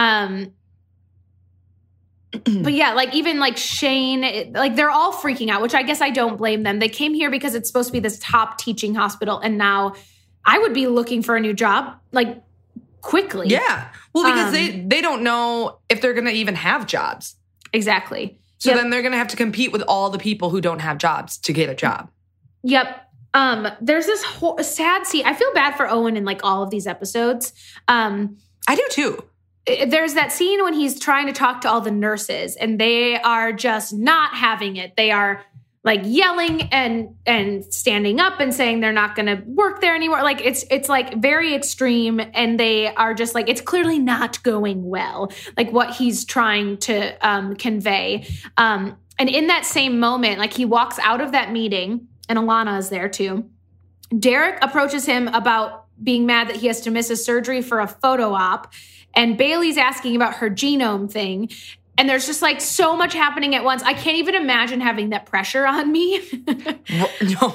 But yeah, like even like Shane, like they're all freaking out, which I guess I don't blame them. They came here because it's supposed to be this top teaching hospital. And now I would be looking for a new job like quickly. Yeah. Well, because they don't know if they're going to even have jobs. Exactly. So then they're going to have to compete with all the people who don't have jobs to get a job. Yep. There's this sad scene. I feel bad for Owen in like all of these episodes. I do too. There's that scene when he's trying to talk to all the nurses and they are just not having it. They are like yelling and standing up and saying they're not going to work there anymore. Like it's like very extreme, and they are just like, it's clearly not going well, like what he's trying to convey. And in that same moment, like he walks out of that meeting, and Alana is there too. Derek approaches him about being mad that he has to miss a surgery for a photo op. And Bailey's asking about her genome thing. And there's just like so much happening at once. I can't even imagine having that pressure on me. No.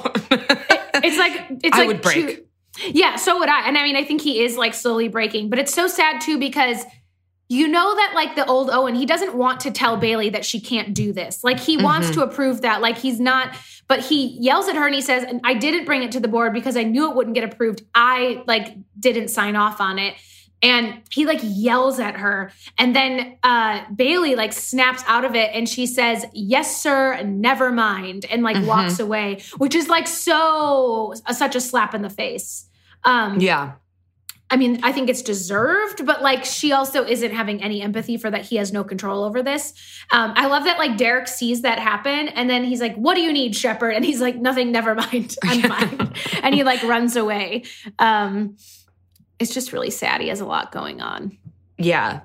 I would break. Yeah, so would I. And I mean, I think he is like slowly breaking. But it's so sad too, because you know that like the old Owen, he doesn't want to tell Bailey that she can't do this. Like he wants to approve that. Like he's not, but he yells at her and he says, I didn't bring it to the board because I knew it wouldn't get approved. I like didn't sign off on it. And he like yells at her. And then Bailey like snaps out of it and she says, yes, sir, never mind. And like walks away, which is like such a slap in the face. Yeah. I mean, I think it's deserved, but like she also isn't having any empathy for that he has no control over this. I love that like Derek sees that happen and then he's like, what do you need, Shepard? And he's like, nothing, never mind. I'm fine. And he like runs away. it's just really sad. He has a lot going on. Yeah.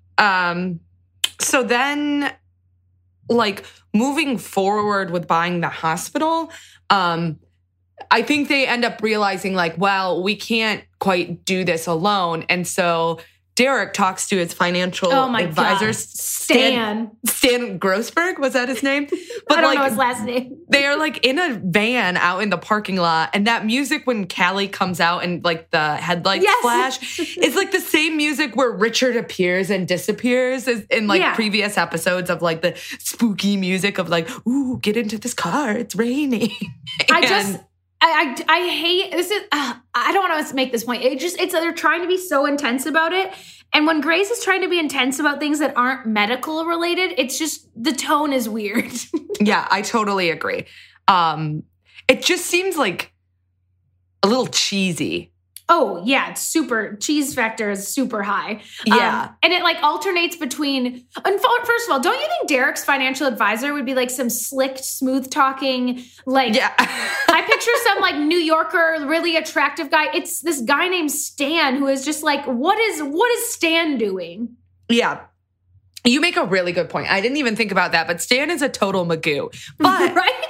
So then, like, moving forward with buying the hospital, I think they end up realizing, like, well, we can't quite do this alone. And so Derek talks to his financial advisor, Stan Grossberg. Was that his name? But I don't know his last name. They are like in a van out in the parking lot. And that music when Callie comes out and like the headlights flash, it's like the same music where Richard appears and disappears as in like previous episodes of like the spooky music of like, ooh, get into this car. It's raining. I hate this. I don't want to make this point. It's they're trying to be so intense about it, and when Grace is trying to be intense about things that aren't medical related, it's just the tone is weird. Yeah, I totally agree. It just seems like a little cheesy. Oh yeah, it's super cheese factor is super high. Yeah, and it like alternates between. And first of all, don't you think Derek's financial advisor would be like some slicked, smooth talking, like? Yeah. I picture some like New Yorker, really attractive guy. It's this guy named Stan who is just like, what is Stan doing? Yeah. You make a really good point. I didn't even think about that, but Stan is a total Magoo. But right?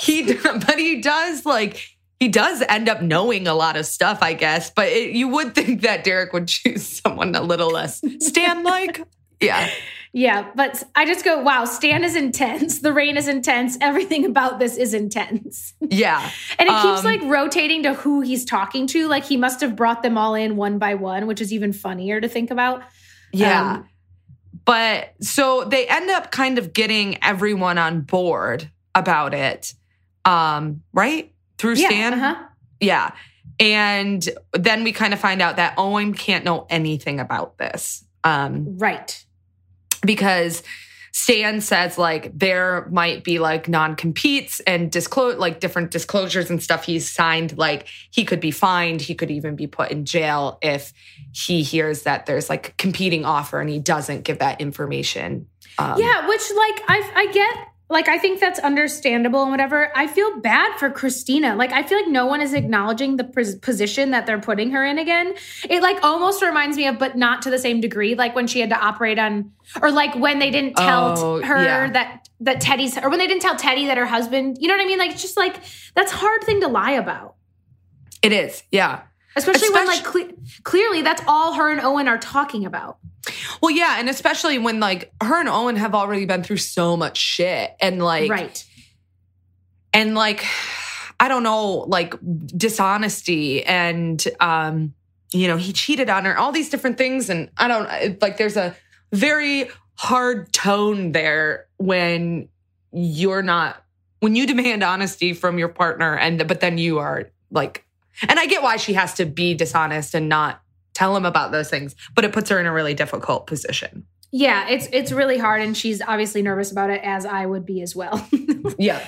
He does end up knowing a lot of stuff, I guess. But you would think that Derek would choose someone a little less Stan-like. Yeah. Yeah, but I just go, wow, Stan is intense. The rain is intense. Everything about this is intense. Yeah. And it keeps like rotating to who he's talking to. Like he must have brought them all in one by one, which is even funnier to think about. Yeah. But so they end up kind of getting everyone on board about it. Right? Through Stan? Yeah. And then we kind of find out that Owen can't know anything about this. Right. Because Stan says, like, there might be, like, non-competes and different disclosures and stuff he's signed. Like, he could be fined. He could even be put in jail if he hears that there's, like, a competing offer and he doesn't give that information. Yeah, which, like, I get... Like, I think that's understandable and whatever. I feel bad for Christina. Like, I feel like no one is acknowledging the position that they're putting her in again. It, like, almost reminds me of, but not to the same degree, like when she had to operate on, or like when they didn't tell her that Teddy's, or when they didn't tell Teddy that her husband, you know what I mean? Like, it's just like, that's a hard thing to lie about. It is, yeah. Especially when, like, clearly that's all her and Owen are talking about. Well, yeah, and especially when, like, her and Owen have already been through so much shit. And, like... Right. And, like, I don't know, like, dishonesty and, you know, he cheated on her, all these different things. And I don't... Like, there's a very hard tone there when you're not... When you demand honesty from your partner, but then you are, like... And I get why she has to be dishonest and not tell him about those things, but it puts her in a really difficult position. Yeah, it's really hard, and she's obviously nervous about it, as I would be as well. Yeah.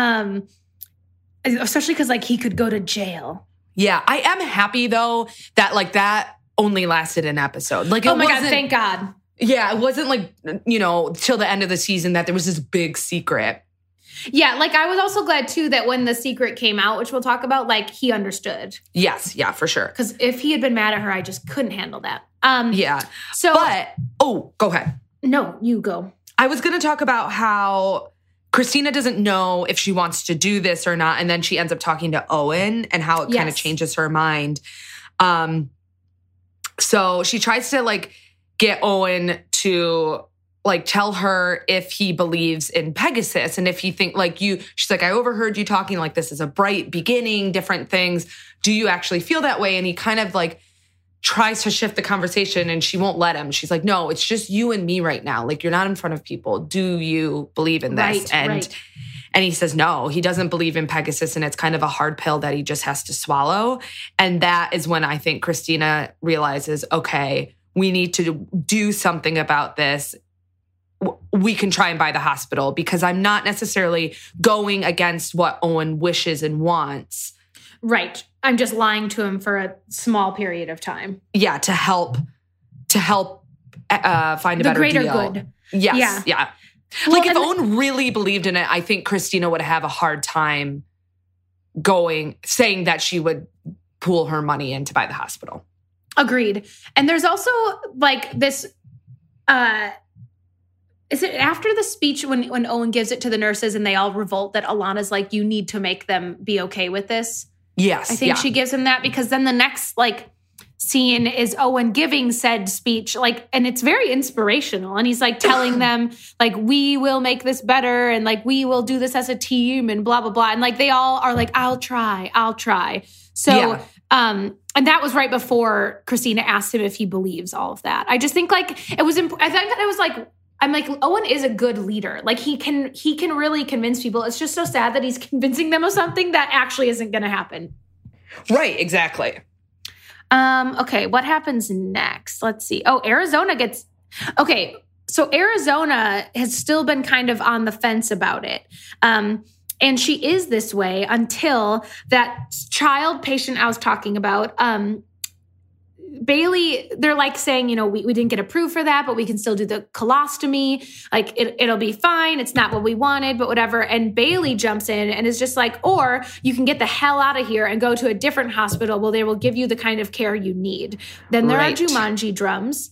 Especially because, like, he could go to jail. Yeah, I am happy, though, that, like, that only lasted an episode. Like, oh my God, thank God. Yeah, it wasn't, like, you know, till the end of the season that there was this big secret. Yeah, like, I was also glad, too, that when the secret came out, which we'll talk about, like, he understood. Yes, yeah, for sure. Because if he had been mad at her, I just couldn't handle that. Yeah. So, but, go ahead. No, you go. I was going to talk about how Christina doesn't know if she wants to do this or not, and then she ends up talking to Owen and how it kind of changes her mind. So she tries to, like, get Owen to... like, tell her if he believes in Pegasus and if he think like she's like, I overheard you talking like this is a bright beginning, different things. Do you actually feel that way? And he kind of like tries to shift the conversation and she won't let him. She's like, no, it's just you and me right now. Like, you're not in front of people. Do you believe in this? And he says, no, he doesn't believe in Pegasus. And it's kind of a hard pill that he just has to swallow. And that is when I think Christina realizes, okay, we need to do something about this. We can try and buy the hospital because I'm not necessarily going against what Owen wishes and wants. Right. I'm just lying to him for a small period of time. Yeah, to help find a better greater deal. Good. Yes, yeah. Like, if Owen really believed in it, I think Christina would have a hard time saying that she would pool her money in to buy the hospital. Agreed. And there's also like this, is it after the speech when Owen gives it to the nurses and they all revolt that Alana's like, you need to make them be okay with this? Yes. I think she gives him that because then the next like scene is Owen giving said speech, like, and it's very inspirational. And he's like telling them like, we will make this better. And like, we will do this as a team and blah, blah, blah. And like, they all are like, I'll try. So, and that was right before Christina asked him if he believes all of that. I just think like it was, I think that it was like, I'm like, Owen is a good leader. Like he can really convince people. It's just so sad that he's convincing them of something that actually isn't going to happen. Right. Exactly. Okay. What happens next? Let's see. Oh, Arizona gets, okay. So Arizona has still been kind of on the fence about it. And she is this way until that child patient I was talking about, Bailey, they're like saying, you know, we didn't get approved for that, but we can still do the colostomy. Like it'll be fine. It's not what we wanted, but whatever. And Bailey jumps in and is just like, or you can get the hell out of here and go to a different hospital where they will give you the kind of care you need. Then there are Jumanji drums.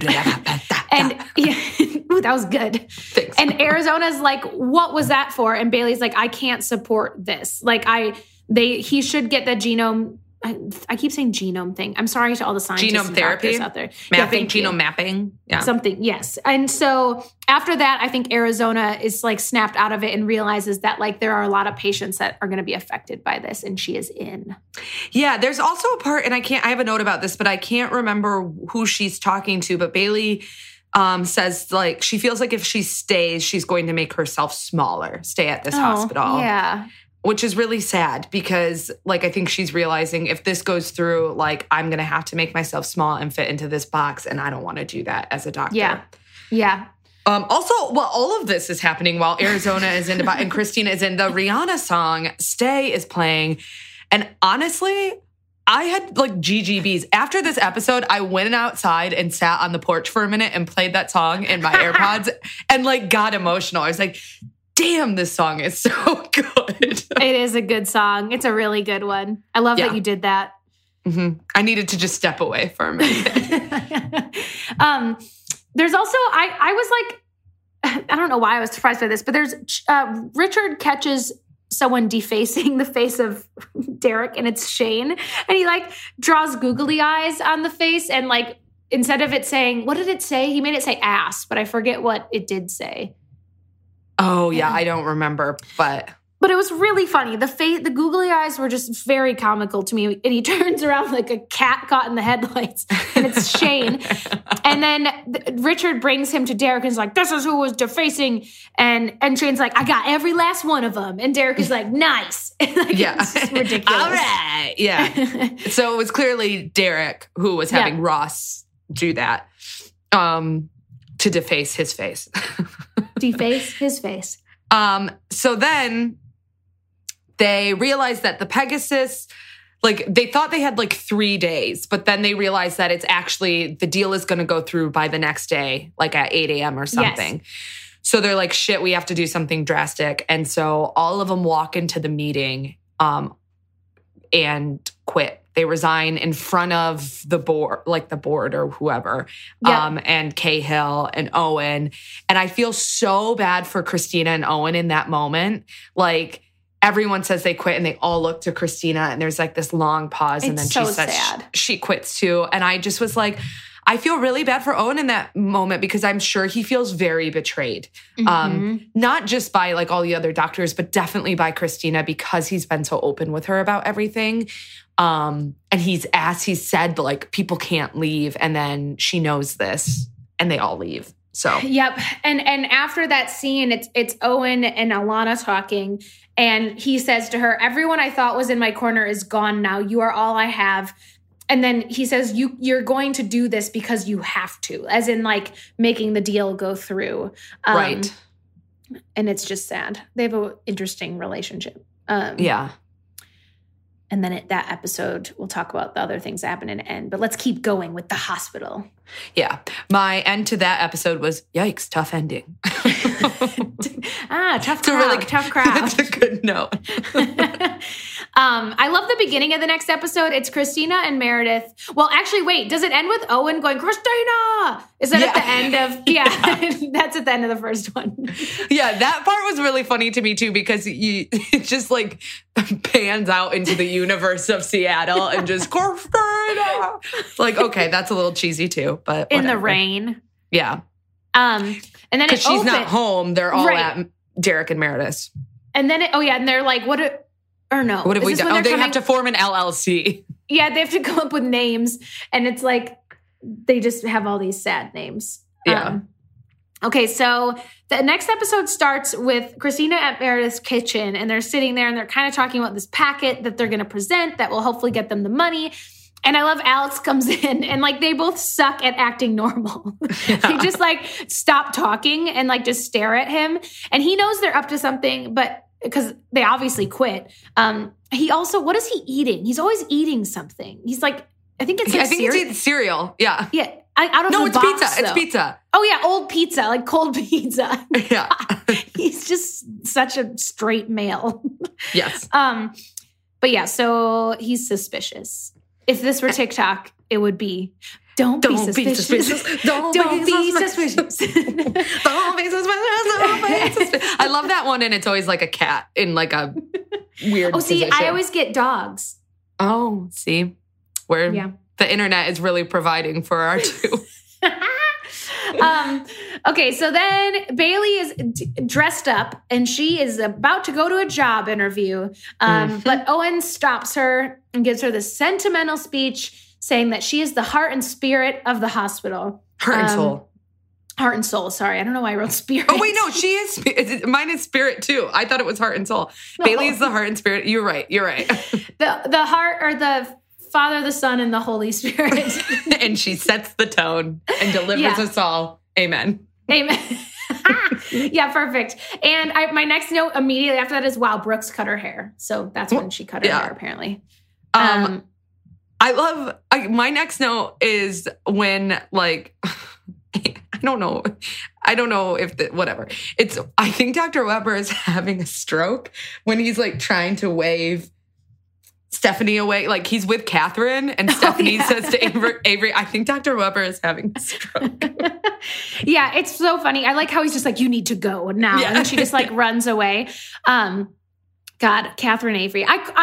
And yeah, ooh, that was good. Thanks. And Arizona's like, what was that for? And Bailey's like, I can't support this. Like he should get the genome. I keep saying genome thing. I'm sorry to all the scientists genome and therapy out there. Mapping, genome mapping. Yeah. Something, yes. And so after that, I think Arizona is like snapped out of it and realizes that like there are a lot of patients that are going to be affected by this, and she is in. Yeah, there's also a part, and I have a note about this, but I can't remember who she's talking to, but Bailey says like she feels like if she stays, she's going to make herself smaller, stay at this hospital. Yeah. Which is really sad because, like, I think she's realizing if this goes through, like, I'm going to have to make myself small and fit into this box, and I don't want to do that as a doctor. Yeah. Yeah. Also, well, all of this is happening while Arizona is in the and Christina is in. The Rihanna song "Stay" is playing, and honestly, I had like GGBs. After this episode, I went outside and sat on the porch for a minute and played that song in my AirPods and like got emotional. I was like, damn, this song is so good. It is a good song. It's a really good one. I love that you did that. Mm-hmm. I needed to just step away for a minute. There's also, I was like, I don't know why I was surprised by this, but there's Richard catches someone defacing the face of Derek, and it's Shane. And he like draws googly eyes on the face, and like instead of it saying, what did it say? He made it say ass, but I forget what it did say. Oh, yeah, I don't remember, but it was really funny. The googly eyes were just very comical to me. And he turns around like a cat caught in the headlights, and it's Shane. And then Richard brings him to Derek and is like, this is who was defacing. And Shane's like, I got every last one of them. And Derek is like, nice. Like, yeah. It's ridiculous. All right. Yeah. So it was clearly Derek who was having Ross do that to deface his face. Deface his face. So then they realized that the Pegasus, like they thought they had like 3 days, but then they realized that it's actually, the deal is going to go through by the next day, like at 8 a.m. or something. Yes. So they're like, shit, we have to do something drastic. And so all of them walk into the meeting and quit. They resign in front of the board, like the board or whoever, and Cahill and Owen. And I feel so bad for Christina and Owen in that moment. Like everyone says they quit and they all look to Christina, and there's like this long pause. And then she says she quits too. And I just was like, I feel really bad for Owen in that moment because I'm sure he feels very betrayed. Not just by like all the other doctors, but definitely by Christina because he's been so open with her about everything. And he said, but like people can't leave. And then she knows this and they all leave. So, yep. And after that scene, it's Owen and Alana talking, and he says to her, everyone I thought was in my corner is gone now. You are all I have. And then he says, you're going to do this because you have to, as in like making the deal go through. Right. And it's just sad. They have an interesting relationship. Yeah. And then that episode, we'll talk about the other things that happen in the end. But let's keep going with the hospital. Yeah. My end to that episode was, yikes, tough ending. Tough crowd. Tough crowd. That's a good note. I love the beginning of the next episode. It's Christina and Meredith. Well, actually, wait, does it end with Owen going, Christina? Is that at the end of, that's at the end of the first one. Yeah, that part was really funny to me too, because it just like pans out into the universe of Seattle and just Christina. Like, okay, that's a little cheesy too, but in whatever. the rain. Yeah. And then because she's not home, they're all at Derek and Meredith's. And then, and they're like, what have we done? Oh, they have to form an LLC. Yeah, they have to come up with names. And it's like, they just have all these sad names. Yeah. Okay, so the next episode starts with Christina at Meredith's kitchen. And they're sitting there and they're kind of talking about this packet that they're going to present that will hopefully get them the money. And I love Alex comes in and like they both suck at acting normal. Yeah. They just like stop talking and like just stare at him. And he knows they're up to something, but because they obviously quit. He also, what is he eating? He's always eating something. He's like, I think it's cereal. Yeah. Yeah. Out of the box, pizza. It's pizza. Oh yeah, old pizza, like cold pizza. Yeah. He's just such a straight male. Yes. But yeah, so he's suspicious. If this were TikTok, it would be, don't be suspicious. Don't be suspicious. Don't be suspicious. I love that one, and it's always like a cat in like a weird position. I always get dogs. Oh, see? Where the internet is really providing for our two. Okay, so then Bailey is dressed up, and she is about to go to a job interview. But Owen stops her and gives her this sentimental speech saying that she is the heart and spirit of the hospital. Heart and soul. Heart and soul. Sorry, I don't know why I wrote spirit. Oh, wait, no, she is. Mine is spirit, too. I thought it was heart and soul. No. Bailey is the heart and spirit. You're right. The heart, or the Father, the Son, and the Holy Spirit. And she sets the tone and delivers us all. Amen. Amen. Yeah, perfect. And my next note immediately after that is, wow, Brooks cut her hair. So that's when she cut her hair, apparently. I love, my next note is when, like, I don't know if whatever. I think Dr. Weber is having a stroke when he's like trying to wave Stephanie away. Like he's with Catherine and Stephanie says to Avery, I think Dr. Weber is having a stroke. Yeah, it's so funny. I like how he's just like, you need to go now. Yeah. And then she just like runs away. God, Catherine Avery.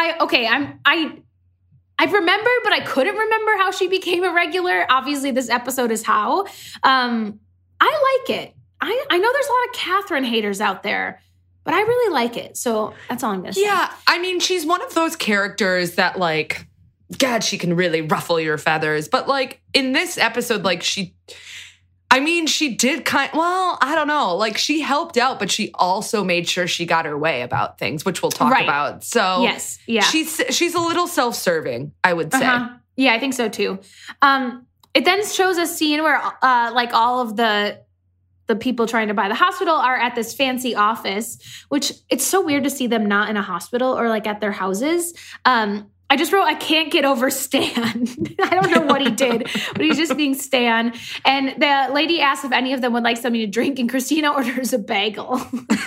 I remember, but I couldn't remember how she became a regular. Obviously, this episode is how. I like it. I know there's a lot of Catherine haters out there, but I really like it. So that's all I'm going to say. Yeah, I mean, she's one of those characters that, like, God, she can really ruffle your feathers. But, like, in this episode, like, she did I don't know. Like, she helped out, but she also made sure she got her way about things, which we'll talk about. So, yes, yeah. She's a little self-serving, I would say. Yeah, I think so, too. It then shows a scene where, like, all of the people trying to buy the hospital are at this fancy office, which it's so weird to see them not in a hospital or, like, at their houses. I just wrote, I can't get over Stan. I don't know what he did, but he's just being Stan. And the lady asked if any of them would like something to drink, and Christina orders a bagel.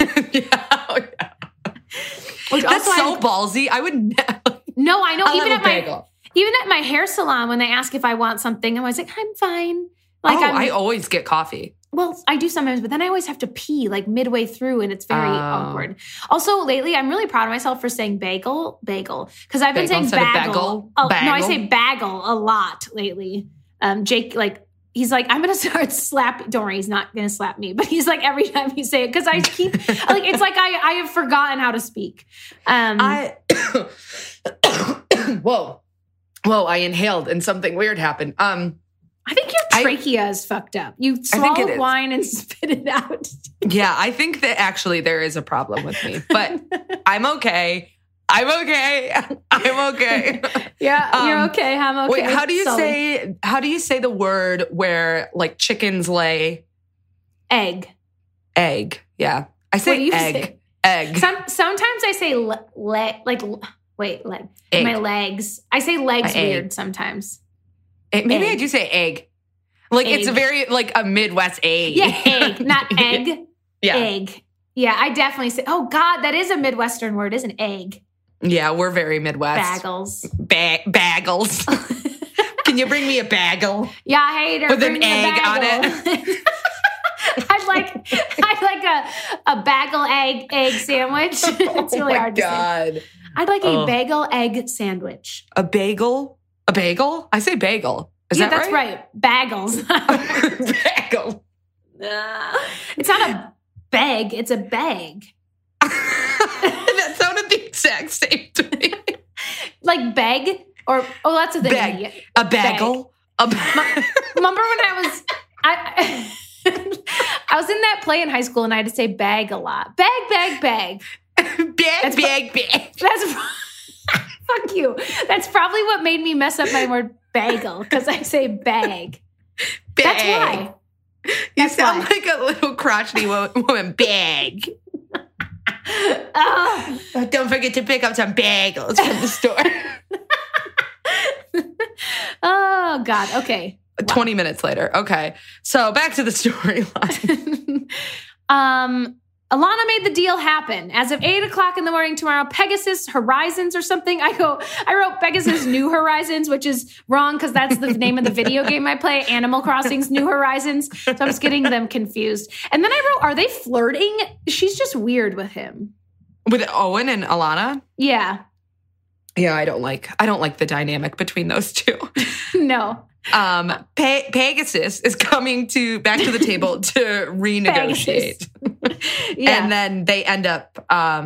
That's so ballsy. I would never. No, I know. Bagel. Even at my hair salon, when they ask if I want something, I'm always like, I'm fine. Like, I always get coffee. Well, I do sometimes, but then I always have to pee like midway through, and it's very awkward. Also, lately, I'm really proud of myself for saying bagel, because I've been saying bagel. No, I say bagel a lot lately. Jake, like, he's like, I'm going to start slapping. Don't worry, he's not going to slap me, but he's like, every time you say it, because I keep, like, it's like I have forgotten how to speak. Whoa, I inhaled and something weird happened. I think your trachea is fucked up. You swallowed wine and spit it out. Yeah, I think that actually there is a problem with me, but I'm okay. Yeah, you're okay. I'm okay. Wait, how do you say the word where like chickens lay? Egg. Yeah, I say egg. Egg. Sometimes I say leg. Egg. My legs. I say legs weird sometimes. Maybe I do say egg. Like egg. It's a very like a Midwest egg. Yeah, egg, not egg. Yeah. Egg. Yeah, I definitely say, oh God, that is a Midwestern word, isn't egg? Yeah, we're very Midwest. Bagels. Bagels. Can you bring me a bagel? Yeah, hater. With an egg on it. I'd like a bagel egg sandwich. It's really hard to say. I'd like a bagel egg sandwich. A bagel? A bagel? I say bagel. Is that that's right? Bagels. Bagel. It's not a bag. It's a bag. That sounded the exact same to me. Like beg or that's a thing. Bag. A bagel. Remember when I was in that play in high school and I had to say bag a lot. Bag. Bag. That's fuck you. That's probably what made me mess up my word bagel because I say bag. That's why. You sound like a little crotchety woman. Bag. Don't forget to pick up some bagels from the store. Oh, God. Okay. 20 minutes later. Okay. So back to the storyline. Alana made the deal happen. As of 8:00 in the morning tomorrow, Pegasus Horizons or something. I wrote Pegasus New Horizons, which is wrong because that's the name of the video game I play, Animal Crossing's New Horizons. So I'm just getting them confused. And then I wrote, are they flirting? She's just weird with him. With Owen and Alana? Yeah. Yeah, I don't like the dynamic between those two. No. Pegasus is coming back to the table to renegotiate. Yeah. And then they end up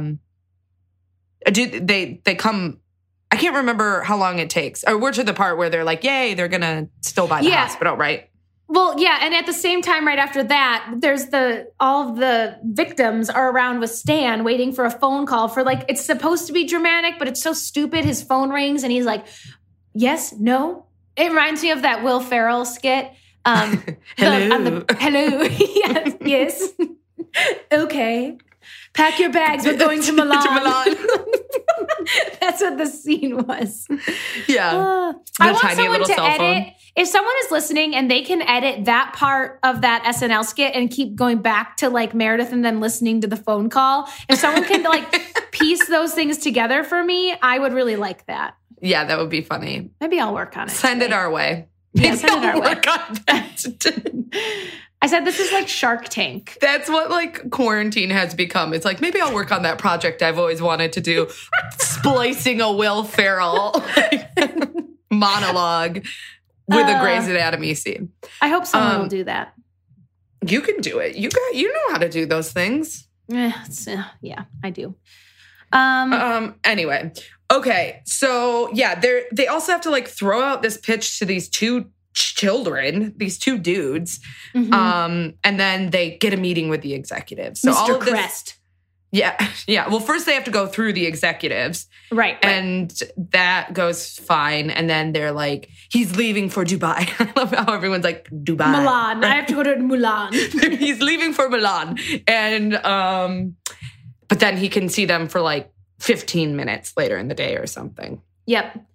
they come, I can't remember how long it takes. Or we're to the part where they're like, yay, they're gonna still buy the hospital, right? Well, yeah, and at the same time, right after that, there's all of the victims are around with Stan waiting for a phone call for it's supposed to be dramatic, but it's so stupid. His phone rings and he's like, yes, no. It reminds me of that Will Ferrell skit. Hello. Hello. Yes. Okay. Pack your bags. We're going to Milan. That's what the scene was. Yeah. I want someone to edit. If someone is listening and they can edit that part of that SNL skit and keep going back to Meredith and them listening to the phone call, if someone can piece those things together for me, I would really like that. Yeah, that would be funny. Maybe I'll work on it. Send it our way. Yeah, send it our way. Work on that. I said this is like Shark Tank. That's what quarantine has become. It's maybe I'll work on that project I've always wanted to do. Splicing a Will Ferrell monologue with a Grey's Anatomy scene. I hope someone will do that. You can do it. You know how to do those things. Yeah, I do. Anyway. Okay. So yeah, they also have to throw out this pitch to these two children, these two dudes. Mm-hmm. And then they get a meeting with the executives. So Mr. all of Crest. Yeah. Well, first they have to go through the executives. Right. And that goes fine. And then they're like, he's leaving for Dubai. I love how everyone's like, Dubai. Milan. Right? I have to go to Milan. He's leaving for Milan. And, but then he can see them for 15 minutes later in the day or something. Yep.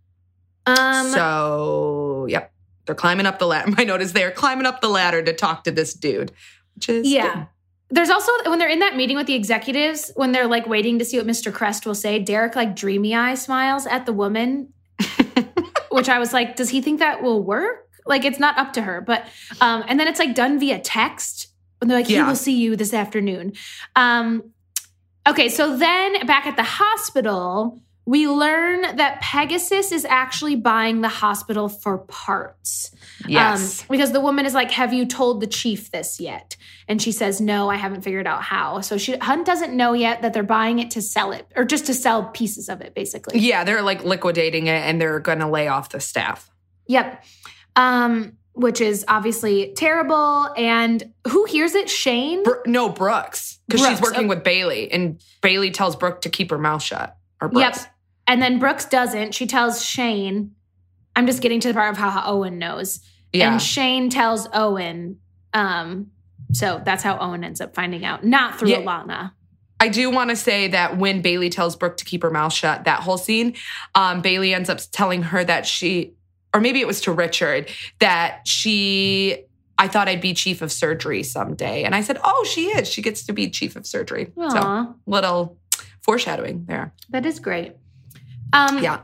Yep. They're climbing up the ladder. My note is they're climbing up the ladder to talk to this dude. Which is good. There's also, when they're in that meeting with the executives, when they're waiting to see what Mr. Crest will say, Derek dreamy eye smiles at the woman, which I was like, does he think that will work? It's not up to her. But, and then it's done via text. And they're he will see you this afternoon. Okay, so then back at the hospital, we learn that Pegasus is actually buying the hospital for parts. Yes. Because the woman is like, have you told the chief this yet? And she says, no, I haven't figured out how. So Hunt doesn't know yet that they're buying it to sell it, or just to sell pieces of it, basically. Yeah, they're liquidating it and they're going to lay off the staff. Yep. Which is obviously terrible. And who hears it? Shane? No, Brooks. Because she's working with Bailey. And Bailey tells Brooke to keep her mouth shut. Or Brooks. Yep. And then Brooks doesn't. She tells Shane. I'm just getting to the part of how Owen knows. Yeah. And Shane tells Owen. So that's how Owen ends up finding out. Not through Alana. I do want to say that when Bailey tells Brooke to keep her mouth shut, that whole scene, Bailey ends up telling her that or maybe it was to Richard, that I thought I'd be chief of surgery someday. And I said, oh, she is. She gets to be chief of surgery. Aww. So little foreshadowing there. That is great. Yeah.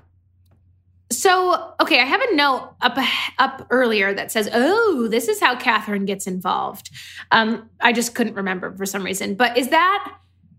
So, okay, I have a note up earlier that says, oh, this is how Catherine gets involved. I just couldn't remember for some reason. But is that,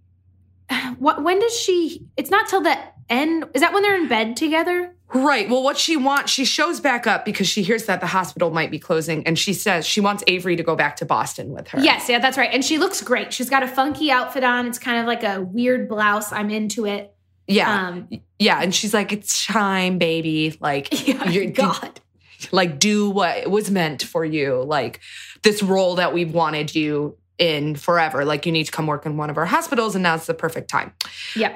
when does she, it's not till the end, is that when they're in bed together? Right. Well, what she wants, she shows back up because she hears that the hospital might be closing. And she says she wants Avery to go back to Boston with her. Yes, yeah, that's right. And she looks great. She's got a funky outfit on. It's kind of like a weird blouse. I'm into it. Yeah. Yeah. And she's like, it's time, baby. Like, God. Like, do what was meant for you. Like, this role that we've wanted you in forever. Like, you need to come work in one of our hospitals, and now's the perfect time. Yep.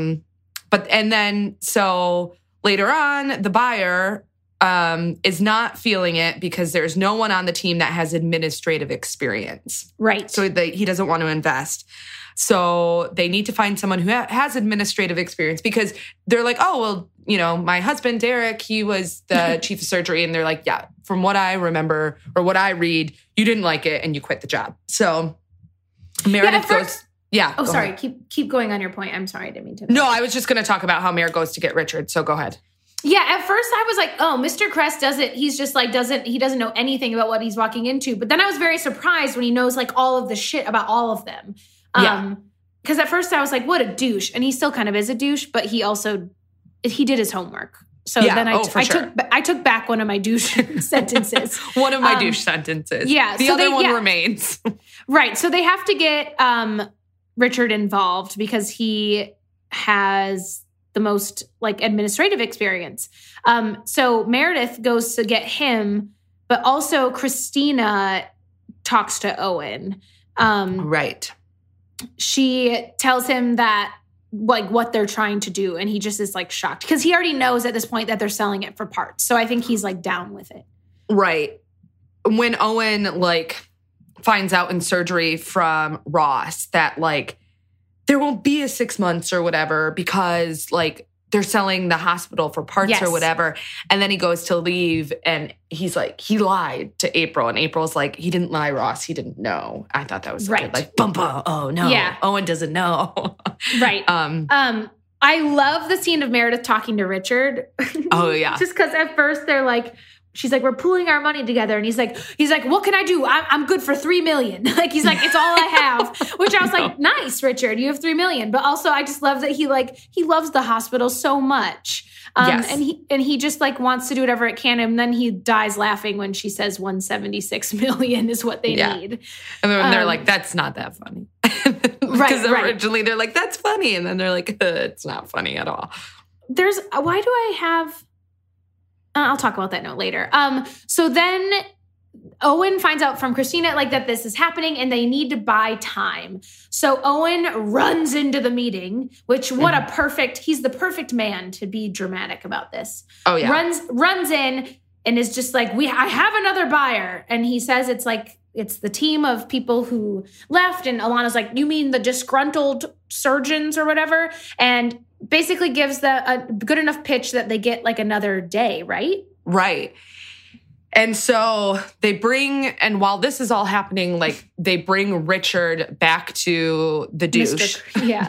And then, so later on, the buyer is not feeling it because there's no one on the team that has administrative experience. Right. So he doesn't want to invest. So they need to find someone who has administrative experience because they're like, oh, well, you know, my husband, Derek, he was the chief of surgery. And they're like, yeah, from what I remember or what I read, you didn't like it and you quit the job. So Meredith goes... Yeah. Oh, sorry. Keep going on your point. I'm sorry. I didn't mean to. No, I was just going to talk about how Mare goes to get Richard. So go ahead. Yeah. At first I was like, oh, Mr. Kress doesn't, he's just like, he doesn't know anything about what he's walking into. But then I was very surprised when he knows like all of the shit about all of them. Because at first I was like, what a douche. And he still kind of is a douche, but he did his homework. So then I took back one of my douche sentences. One of my douche sentences. Yeah. The other one remains. Right. So they have to get Richard involved because he has the most like administrative experience. So Meredith goes to get him, but also Christina talks to Owen. Right. She tells him that like what they're trying to do. And he just is like shocked because he already knows at this point that they're selling it for parts. So I think he's like down with it. Right. When Owen like finds out in surgery from Ross that like there won't be a 6 months or whatever because like they're selling the hospital for parts or whatever. And then he goes to leave and he's like, he lied to April. And April's like, he didn't lie, Ross. He didn't know. I thought that was so good. Like, bumpa. Oh, no. Yeah. Owen doesn't know. Right. I love the scene of Meredith talking to Richard. Oh, yeah. Just because at first they're like, she's like, we're pooling our money together. And he's like, what can I do? I'm good for $3 million. Like, he's like, it's all I have, which I was like, nice, Richard, you have $3 million. But also I just love that he loves the hospital so much. Yes. And he just like wants to do whatever it can. And then he dies laughing when she says $176 million is what they need. And then they're like, that's not that funny. Because originally they're like, that's funny. And then they're like, it's not funny at all. Why do I have... I'll talk about that note later. So then Owen finds out from Christina like that this is happening and they need to buy time. So Owen runs into the meeting, which he's the perfect man to be dramatic about this. Oh yeah. Runs in and is just like, I have another buyer. And he says it's the team of people who left. And Alana's like, you mean the disgruntled surgeons or whatever? And basically gives a good enough pitch that they get like another day, right? Right. And so and while this is all happening, like they bring Richard back to the douche.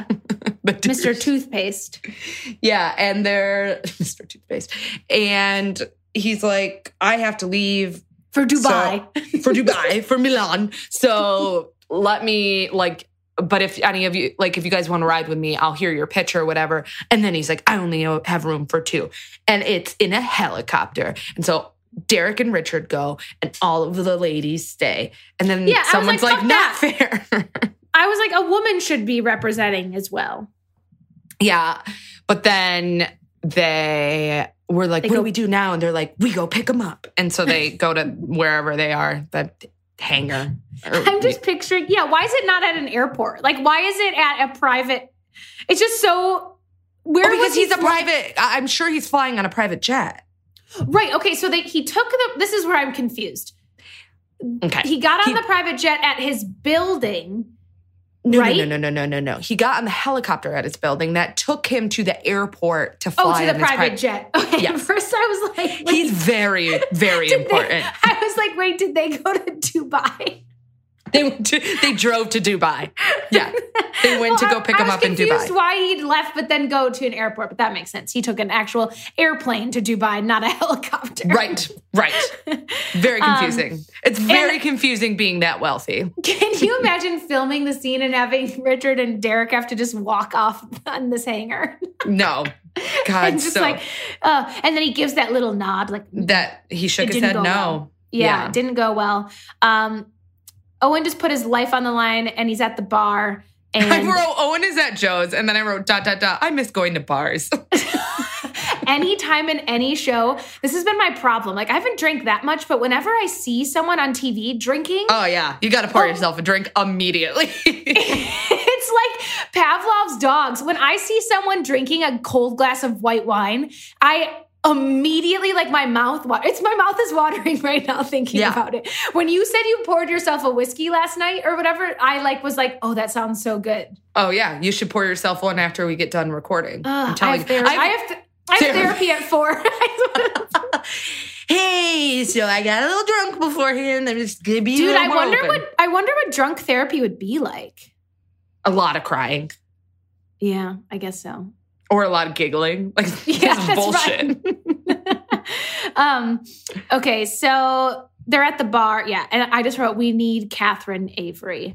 Mr. Toothpaste. Yeah. And they're Mr. Toothpaste. And he's like, I have to leave. For Dubai. For Milan. So let me like, but if any of you, like, if you guys want to ride with me, I'll hear your pitch or whatever. And then he's like, I only have room for 2. And it's in a helicopter. And so Derek and Richard go and all of the ladies stay. And then someone's like not fair. I was like, a woman should be representing as well. Yeah. But then they were like, what do we do now? And they're like, we go pick them up. And so they go to wherever they are, that hangar. I'm just picturing, why is it not at an airport? Like, why is it at a private? It's just so, because he's a private, I'm sure he's flying on a private jet. Right, okay, so he took this is where I'm confused. Okay. He got on the private jet at his building, No. He got on the helicopter at his building that took him to the airport to fly. Oh, to the private jet. Okay. Yes. At first I was like, he's very, very important. I was like, wait, did they go to Dubai? They drove to Dubai. Yeah. They went to go pick him up in Dubai. I was confused why he'd left, but then go to an airport. But that makes sense. He took an actual airplane to Dubai, not a helicopter. Right. Very confusing. It's very confusing being that wealthy. Can you imagine filming the scene and having Richard and Derek have to just walk off on this hangar? No. God, and just and then he gives that little nod, like that he shook his head no. Well. Yeah, it didn't go well. Owen just put his life on the line, and he's at the bar. And I wrote, Owen is at Joe's, and then I wrote, ... I miss going to bars. Anytime in any show, this has been my problem. Like, I haven't drank that much, but whenever I see someone on TV drinking... Oh, yeah. You got to pour yourself a drink immediately. It's like Pavlov's dogs. When I see someone drinking a cold glass of white wine, I immediately, like, my mouth is watering right now thinking about it. When you said you poured yourself a whiskey last night or whatever, I was like, oh, that sounds so good. Oh, yeah. You should pour yourself one after we get done recording. I'm telling you. I have therapy at 4. Hey, so I got a little drunk beforehand. I'm just gonna be I wonder what drunk therapy would be like. A lot of crying. Yeah, I guess so. Or a lot of giggling. Like, this is bullshit. Right. Okay, so they're at the bar. Yeah, and I just wrote, we need Catherine Avery.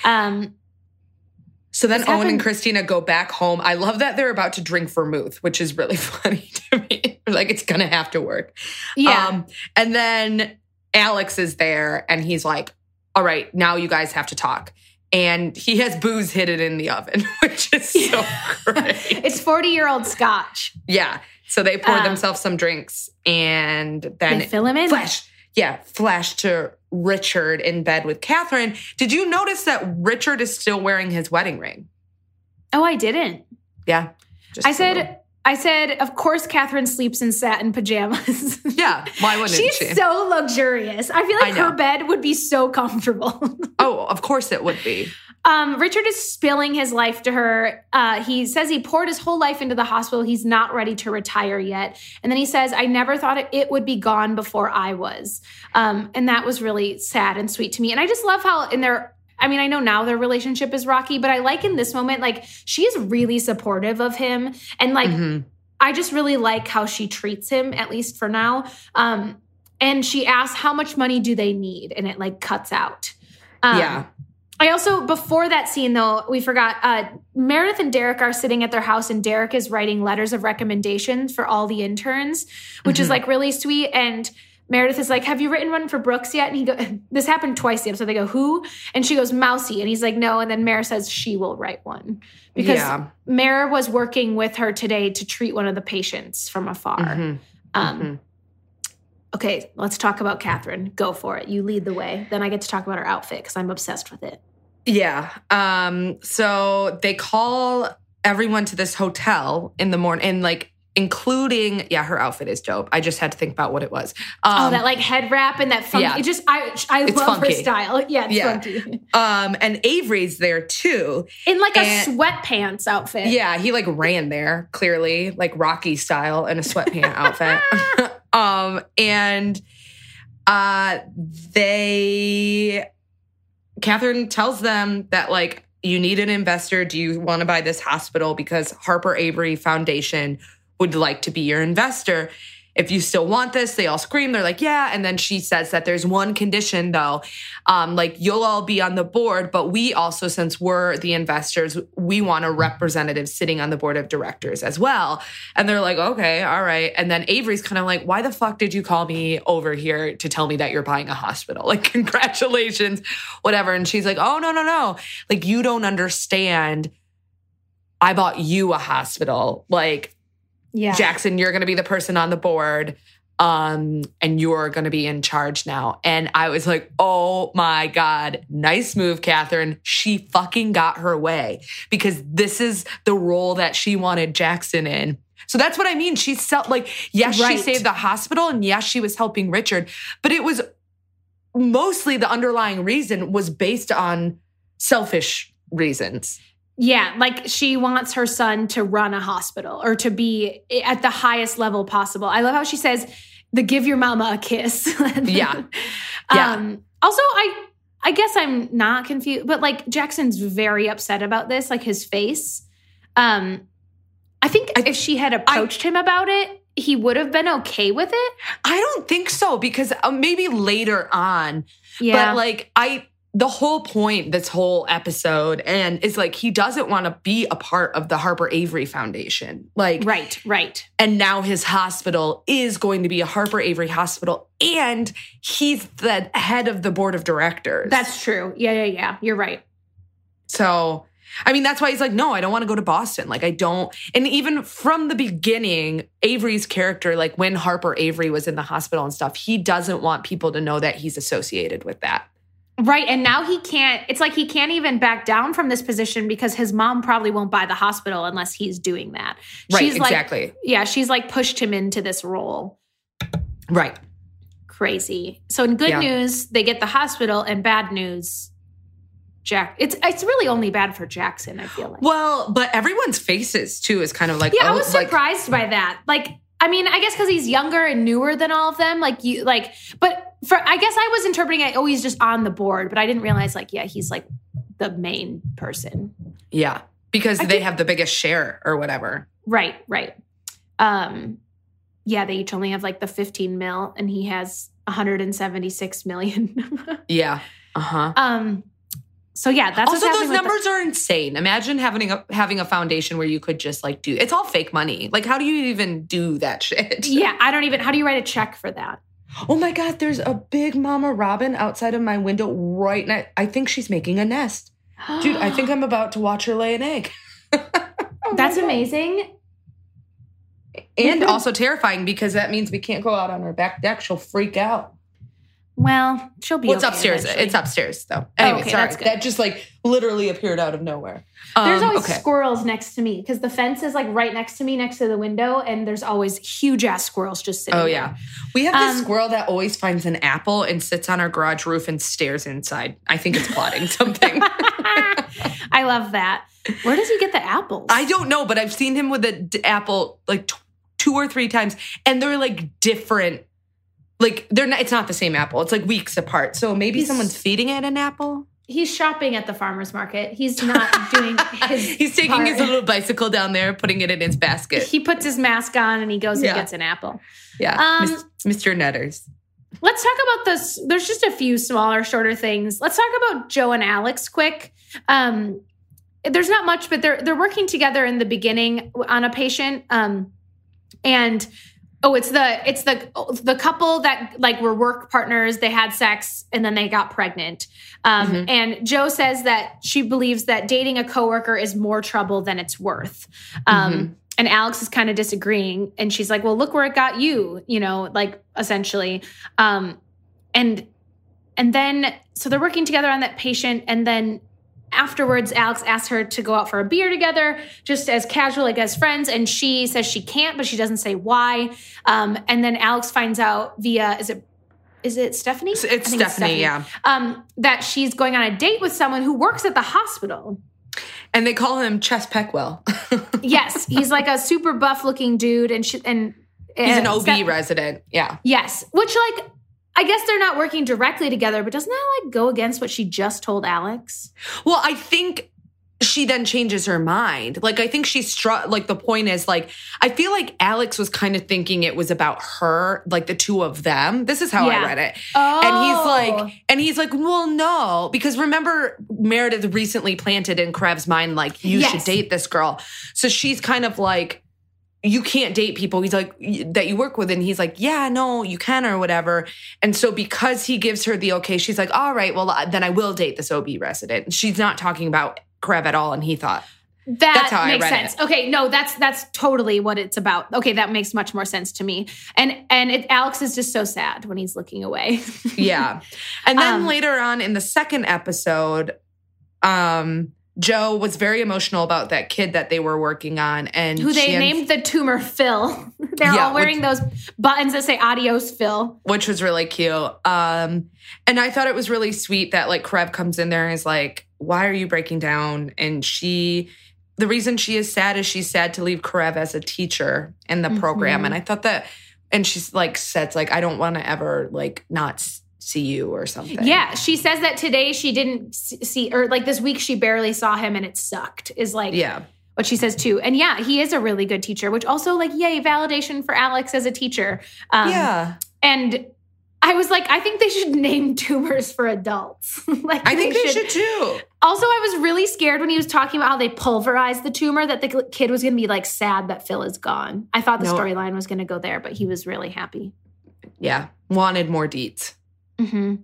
So then Owen and Christina go back home. I love that they're about to drink vermouth, which is really funny to me. Like, it's going to have to work. Yeah. And then Alex is there, and he's like, all right, now you guys have to talk. And he has booze hidden in the oven, which is so great. It's 40-year-old scotch. Yeah. So they pour themselves some drinks, and then they fill him in. Flash to Richard in bed with Catherine. Did you notice that Richard is still wearing his wedding ring? Oh, I didn't. Yeah. I said, of course, Catherine sleeps in satin pajamas. Yeah. Why wouldn't she? She's so luxurious. I feel like her bed would be so comfortable. Oh, of course it would be. Richard is spilling his life to her. He says he poured his whole life into the hospital. He's not ready to retire yet. And then he says, I never thought it would be gone before I was. And that was really sad and sweet to me. And I just love how I know now their relationship is rocky, but I like in this moment, like, she is really supportive of him. And like, I just really like how she treats him, at least for now. And she asks, how much money do they need? And it like cuts out. Yeah. I also, before that scene, though, we forgot, Meredith and Derek are sitting at their house, and Derek is writing letters of recommendation for all the interns, which is like really sweet. And Meredith is like, have you written one for Brooks yet? And he goes, this happened twice the episode. They go, who? And she goes, Mousy. And he's like, no. And then Mare says she will write one. Because Mare was working with her today to treat one of the patients from afar. Okay, let's talk about Catherine. Go for it. You lead the way. Then I get to talk about her outfit because I'm obsessed with it. Yeah. So they call everyone to this hotel in the morning, and like, including, her outfit is dope. I just had to think about what it was. That like head wrap and that funky. Yeah. I love her style. Yeah, it's funky. And Avery's there too. In like a sweatpants outfit. Yeah, he like ran there, clearly, like Rocky style in a sweatpant outfit. Catherine tells them that, like, you need an investor. Do you want to buy this hospital? Because Harper Avery Foundation would like to be your investor. If you still want this, they all scream. They're like, yeah. And then she says that there's one condition, though. Like, you'll all be on the board, but we also, since we're the investors, we want a representative sitting on the board of directors as well. And they're like, okay, all right. And then Avery's kind of like, why the fuck did you call me over here to tell me that you're buying a hospital? Like, congratulations, whatever. And she's like, oh, no. Like, you don't understand. I bought you a hospital. Like, Jackson, you're going to be the person on the board, and you're going to be in charge now. And I was like, oh my God, nice move, Catherine. She fucking got her way, because this is the role that she wanted Jackson in. So that's what I mean. She she saved the hospital, and yes, she was helping Richard, but it was mostly the underlying reason was based on selfish reasons. Yeah, like she wants her son to run a hospital or to be at the highest level possible. I love how she says, give your mama a kiss. Yeah. Also, I guess I'm not confused, but like Jackson's very upset about this, like his face. I think if she had approached him about it, he would have been okay with it. I don't think so, because maybe later on. Yeah. But like the whole point, this whole episode, and is like he doesn't want to be a part of the Harper Avery Foundation. Like, right. And now his hospital is going to be a Harper Avery hospital, and he's the head of the board of directors. That's true. Yeah. You're right. So, I mean, that's why he's like, no, I don't want to go to Boston. Like, I don't. And even from the beginning, Avery's character, like when Harper Avery was in the hospital and stuff, he doesn't want people to know that he's associated with that. Right. And now he can't, it's like he can't even back down from this position because his mom probably won't buy the hospital unless he's doing that. Right, exactly. She's like pushed him into this role. Right. Crazy. So in good news, they get the hospital, and bad news, it's really only bad for Jackson, I feel like. Well, but everyone's faces too is kind of like, I was surprised by that. Like, I mean, I guess because he's younger and newer than all of them. But I guess I was interpreting it, he's just on the board, but I didn't realize he's like the main person. Yeah, because they have the biggest share or whatever. Right. They each only have like the 15 mil, and he has 176 million. Yeah. Uh-huh. So yeah, that's also those numbers are insane. Imagine having a foundation where you could just like do it's all fake money. Like, how do you even do that shit? Yeah, how do you write a check for that? Oh my God, there's a big mama robin outside of my window right now. I think she's making a nest. Dude, I think I'm about to watch her lay an egg. That's amazing. And also terrifying, because that means we can't go out on her back deck. She'll freak out. Well, she'll be it's upstairs. Eventually. It's upstairs, though. Anyway, okay, sorry. That just like literally appeared out of nowhere. There's always squirrels next to me because the fence is like right next to me, next to the window, and there's always huge ass squirrels just sitting there. Yeah. We have this squirrel that always finds an apple and sits on our garage roof and stares inside. I think it's plotting something. I love that. Where does he get the apples? I don't know, but I've seen him with an apple like 2 or 3 times, and they're like different. Like it's not the same apple. It's like weeks apart. So maybe someone's feeding it an apple. He's shopping at the farmer's market. He's not doing his He's taking his little bicycle down there, putting it in his basket. He puts his mask on and he goes and gets an apple. Yeah. Mr. Netters. Let's talk about this. There's just a few smaller, shorter things. Let's talk about Joe and Alex quick. There's not much, but they're working together in the beginning on a patient. It's the couple that like were work partners. They had sex and then they got pregnant. And Joe says that she believes that dating a coworker is more trouble than it's worth. And Alex is kind of disagreeing. And she's like, well, look where it got you, like essentially. And then, so they're working together on that patient. And then afterwards, Alex asks her to go out for a beer together, just as casual, like as friends. And she says she can't, but she doesn't say why. And then Alex finds out via, is it Stephanie? It's Stephanie, yeah. That she's going on a date with someone who works at the hospital. And they call him Chess Peckwell. Yes, he's like a super buff looking dude. And he's an OB resident, yeah. Yes, which like, I guess they're not working directly together, but doesn't that like go against what she just told Alex? Well, I think she then changes her mind. Like, I think she's like, the point is like, I feel like Alex was kind of thinking it was about her, like the two of them. This is how I read it. Oh. And he's like, well, no, because remember Meredith recently planted in Krev's mind, like, you should date this girl. So she's kind of like, you can't date people. He's like, that you work with. And he's like, yeah, no, you can or whatever. And so because he gives her the okay, she's like, all right, well, then I will date this OB resident. She's not talking about Krev at all. And he thought, that's how makes I read sense. it. Okay, no, that's totally what it's about. Okay, that makes much more sense to me. And Alex is just so sad when he's looking away. Yeah. And then later on in the second episode, Joe was very emotional about that kid that they were working on, and who they named the tumor Phil. They're all wearing those buttons that say "Adios, Phil," which was really cute. And I thought it was really sweet that like Krev comes in there and is like, "Why are you breaking down?" And the reason she is sad is she's sad to leave Krev as a teacher in the program. And I thought that, and she's like says like, "I don't want to ever like not see you or something. Yeah, she says that today she didn't see, or like this week she barely saw him and it sucked, is like what she says too. And yeah, he is a really good teacher, which also like, yay, validation for Alex as a teacher. And I was like, I think they should name tumors for adults. Like I think they should too. Also, I was really scared when he was talking about how they pulverized the tumor, that the kid was going to be like sad that Phil is gone. I thought the storyline was going to go there, but he was really happy. Yeah. Wanted more deets. Mm-hmm.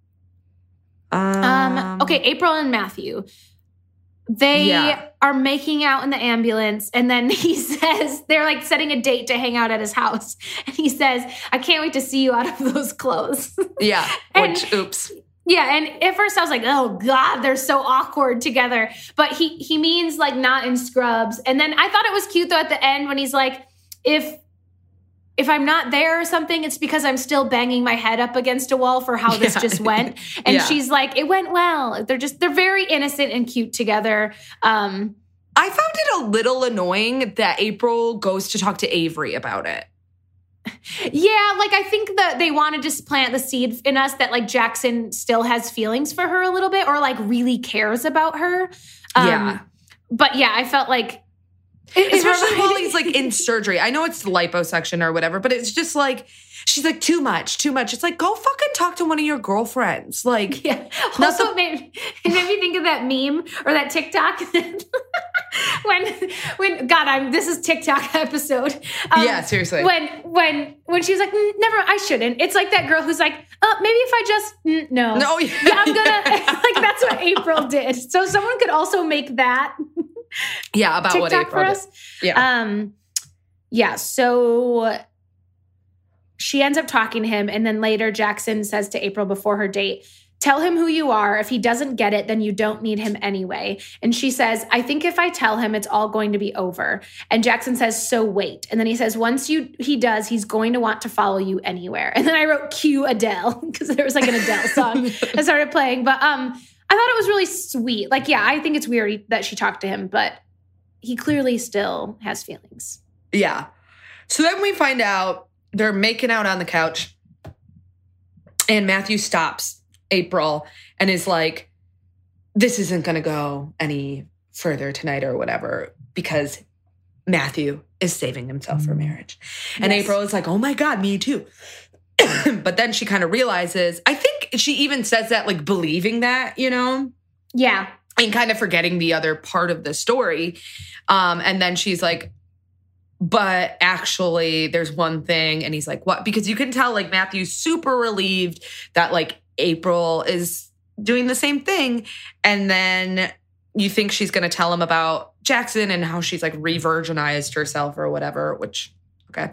Okay, April and Matthew. They are making out in the ambulance, and then he says, they're like setting a date to hang out at his house. And he says, I can't wait to see you out of those clothes. Yeah. And, oops. Yeah, and at first I was like, oh God, they're so awkward together. But he means like not in scrubs. And then I thought it was cute though at the end when he's like, if I'm not there or something, it's because I'm still banging my head up against a wall for how this just went. And she's like, it went well. They're very innocent and cute together. I found it a little annoying that April goes to talk to Avery about it. Yeah, like I think that they want to just plant the seed in us that like Jackson still has feelings for her a little bit, or like really cares about her. But yeah, I felt like, especially while he's like in surgery. I know it's the liposuction or whatever, but it's just like, she's like, too much. It's like, go fucking talk to one of your girlfriends. Like, Also, it made me think of that meme or that TikTok when God, this is TikTok episode. Seriously. When she was like, never, I shouldn't. It's like that girl who's like, maybe if I just, no. No, yeah, I'm gonna, like, that's what April did. So someone could also make that. Yeah, about TikTok what April for us. Yeah. So she ends up talking to him, and then later Jackson says to April before her date, tell him who you are. If he doesn't get it, then you don't need him anyway. And she says, I think if I tell him, it's all going to be over. And Jackson says, so wait. And then he says, once he does, he's going to want to follow you anywhere. And then I wrote cue Adele, because there was like an Adele song that started playing. But I thought it was really sweet. Like, yeah, I think it's weird that she talked to him, but he clearly still has feelings. Yeah. So then we find out they're making out on the couch, and Matthew stops April and is like, this isn't going to go any further tonight or whatever, because Matthew is saving himself for marriage. And April is like, oh my God, me too. But then she kind of realizes, I think she even says that like believing that, you know? Yeah. And kind of forgetting the other part of the story. And then she's like, but actually there's one thing. And he's like, what? Because you can tell like Matthew's super relieved that like April is doing the same thing. And then you think she's going to tell him about Jackson and how she's like re-virginized herself or whatever, which, okay.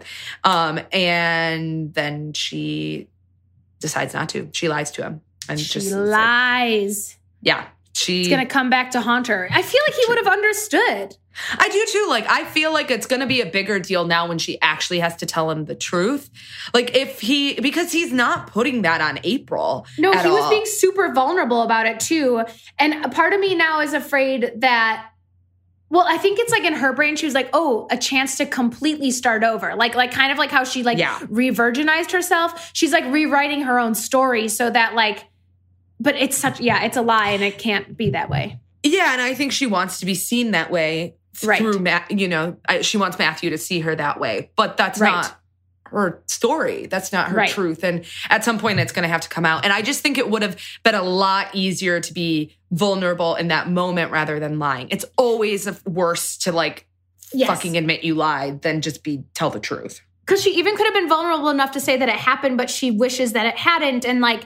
And then she decides not to. She lies to him. And she lies. Yeah. It's going to come back to haunt her. I feel like he would have understood. I do too. Like, I feel like it's going to be a bigger deal now when she actually has to tell him the truth. Like, because he's not putting that on April. No, he was being super vulnerable about it too. And a part of me now is afraid that, well, I think it's like in her brain, she was like, oh, a chance to completely start over. Like kind of like how she re-virginized herself. She's like rewriting her own story so that like, but it's it's a lie and it can't be that way. Yeah. And I think she wants to be seen that way through, she wants Matthew to see her that way, but that's not her story. That's not her truth. And at some point it's going to have to come out. And I just think it would have been a lot easier to be vulnerable in that moment rather than lying. It's always worse to like fucking admit you lied than just tell the truth. Because she even could have been vulnerable enough to say that it happened, but she wishes that it hadn't. And like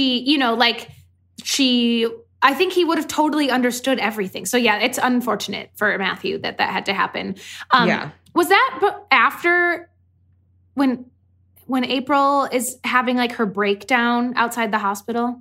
I think he would have totally understood everything. So yeah, it's unfortunate for Matthew that had to happen. Was that after when April is having like her breakdown outside the hospital?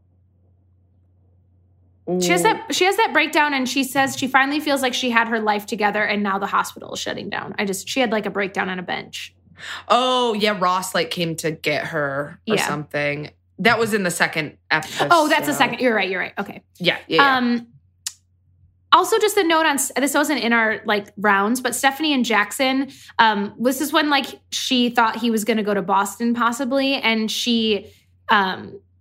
Ooh. She has that breakdown and she says she finally feels like she had her life together and now the hospital is shutting down. She had like a breakdown on a bench. Oh, yeah, Ross like came to get her or something. That was in the second episode. Oh, that's the second. You're right. Okay. Yeah. Also, just a note on this wasn't in our like rounds, but Stephanie and Jackson. This is when like she thought he was going to go to Boston possibly, and she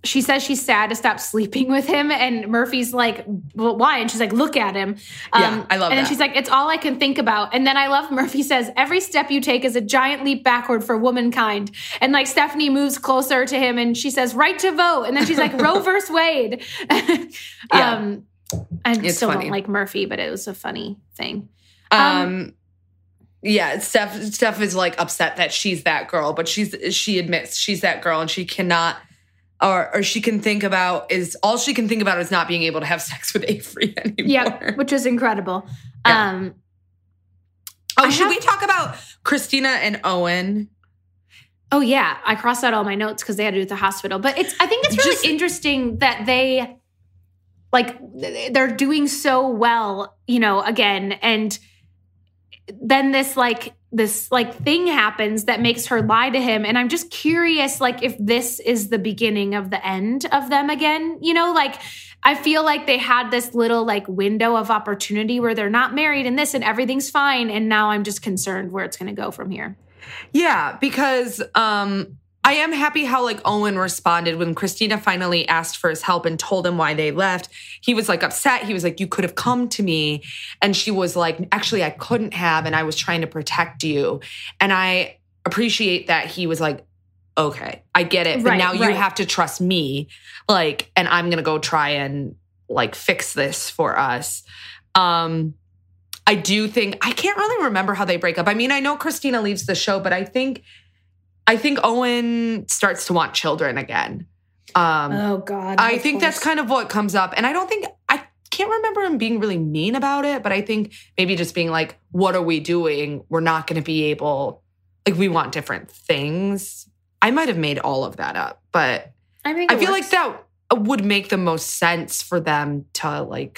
she says she's sad to stop sleeping with him. And Murphy's like, well, why? And she's like, look at him. Yeah, I love and that. then she's like, it's all I can think about. And then I love Murphy says, every step you take is a giant leap backward for womankind. And like Stephanie moves closer to him and she says, right to vote. And then she's like, Roe versus Wade. I still funny. don't like Murphy, but it was a funny thing. Yeah, Steph is like upset that she's that girl, but she admits she's that girl and she cannot, or she can think about is not being able to have sex with Avery anymore. Yeah, which is incredible. Yeah. Should we talk about Christina and Owen? Oh yeah, I crossed out all my notes because they had to do with the hospital. But I think it's really interesting that they're doing so well, again, and then this thing happens that makes her lie to him. And I'm just curious, if this is the beginning of the end of them again, I feel like they had this little window of opportunity where they're not married and this and everything's fine. And now I'm just concerned where it's going to go from here. Yeah, because I am happy how Owen responded when Christina finally asked for his help and told him why they left. He was upset. He was like, you could have come to me. And she was like, actually, I couldn't have. And I was trying to protect you. And I appreciate that he was like, okay, I get it. But now you have to trust me. And I'm going to go try and fix this for us. I do think, I can't really remember how they break up. I mean, I know Christina leaves the show, but I think Owen starts to want children again. Oh God. I think that's kind of what comes up. And I can't remember him being really mean about it, but I think maybe just being like, what are we doing? We're not going to be able, we want different things. I might have made all of that up, but I feel like that would make the most sense for them to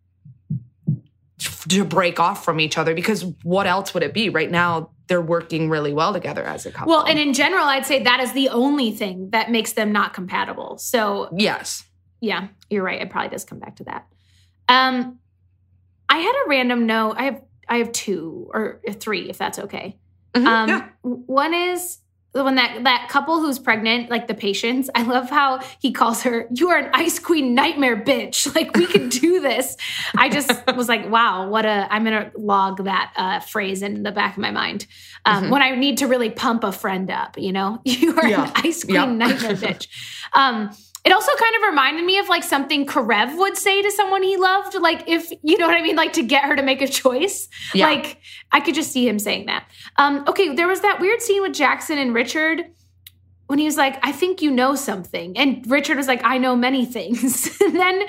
to break off from each other, because what else would it be? Right now, they're working really well together as a couple. Well, and in general, I'd say that is the only thing that makes them not compatible. So yes. Yeah, you're right. It probably does come back to that. I had a random note. I have 2 or 3, if that's okay. Mm-hmm, yeah. One is when that couple who's pregnant, the patients, I love how he calls her, you are an ice queen nightmare bitch. We can do this. I just was like, wow, I'm going to log that phrase in the back of my mind. When I need to really pump a friend up, you are an ice queen nightmare bitch. It also kind of reminded me of something Karev would say to someone he loved. If, you know what I mean? To get her to make a choice. Yeah. I could just see him saying that. Okay, there was that weird scene with Jackson and Richard when he was like, I think you know something. And Richard was like, I know many things. and then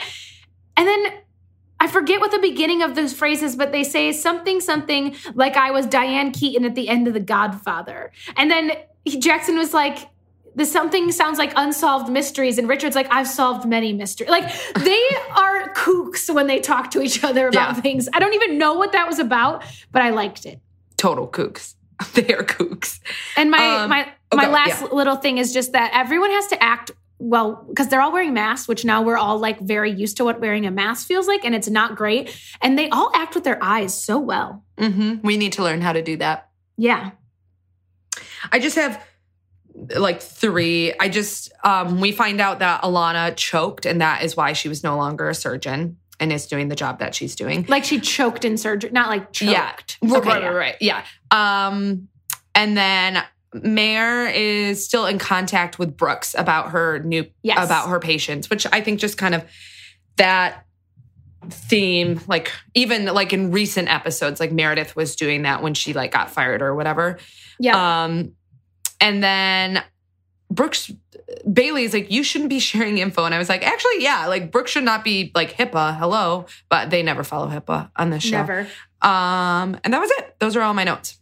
I forget what the beginning of those phrases, but they say something like I was Diane Keaton at the end of The Godfather. And then Jackson was like, this something sounds like unsolved mysteries. And Richard's like, I've solved many mysteries. They are kooks when they talk to each other about things. I don't even know what that was about, but I liked it. Total kooks. They are kooks. And my last little thing is just that everyone has to act well, because they're all wearing masks, which now we're all very used to what wearing a mask feels like. And it's not great. And they all act with their eyes so well. Mm-hmm. We need to learn how to do that. Yeah. I just have 3. I just, we find out that Alana choked, and that is why she was no longer a surgeon and is doing the job that she's doing. She choked in surgery, not choked. Yeah. Okay, right. Yeah. And then Mare is still in contact with Brooks about her about her patients, which I think just kind of that theme, even in recent episodes, Meredith was doing that when she got fired or whatever. Yeah. And then Bailey's like, you shouldn't be sharing info. And I was like, actually, yeah, Brooks should not be HIPAA. Hello. But they never follow HIPAA on this show. Never. And that was it. Those are all my notes.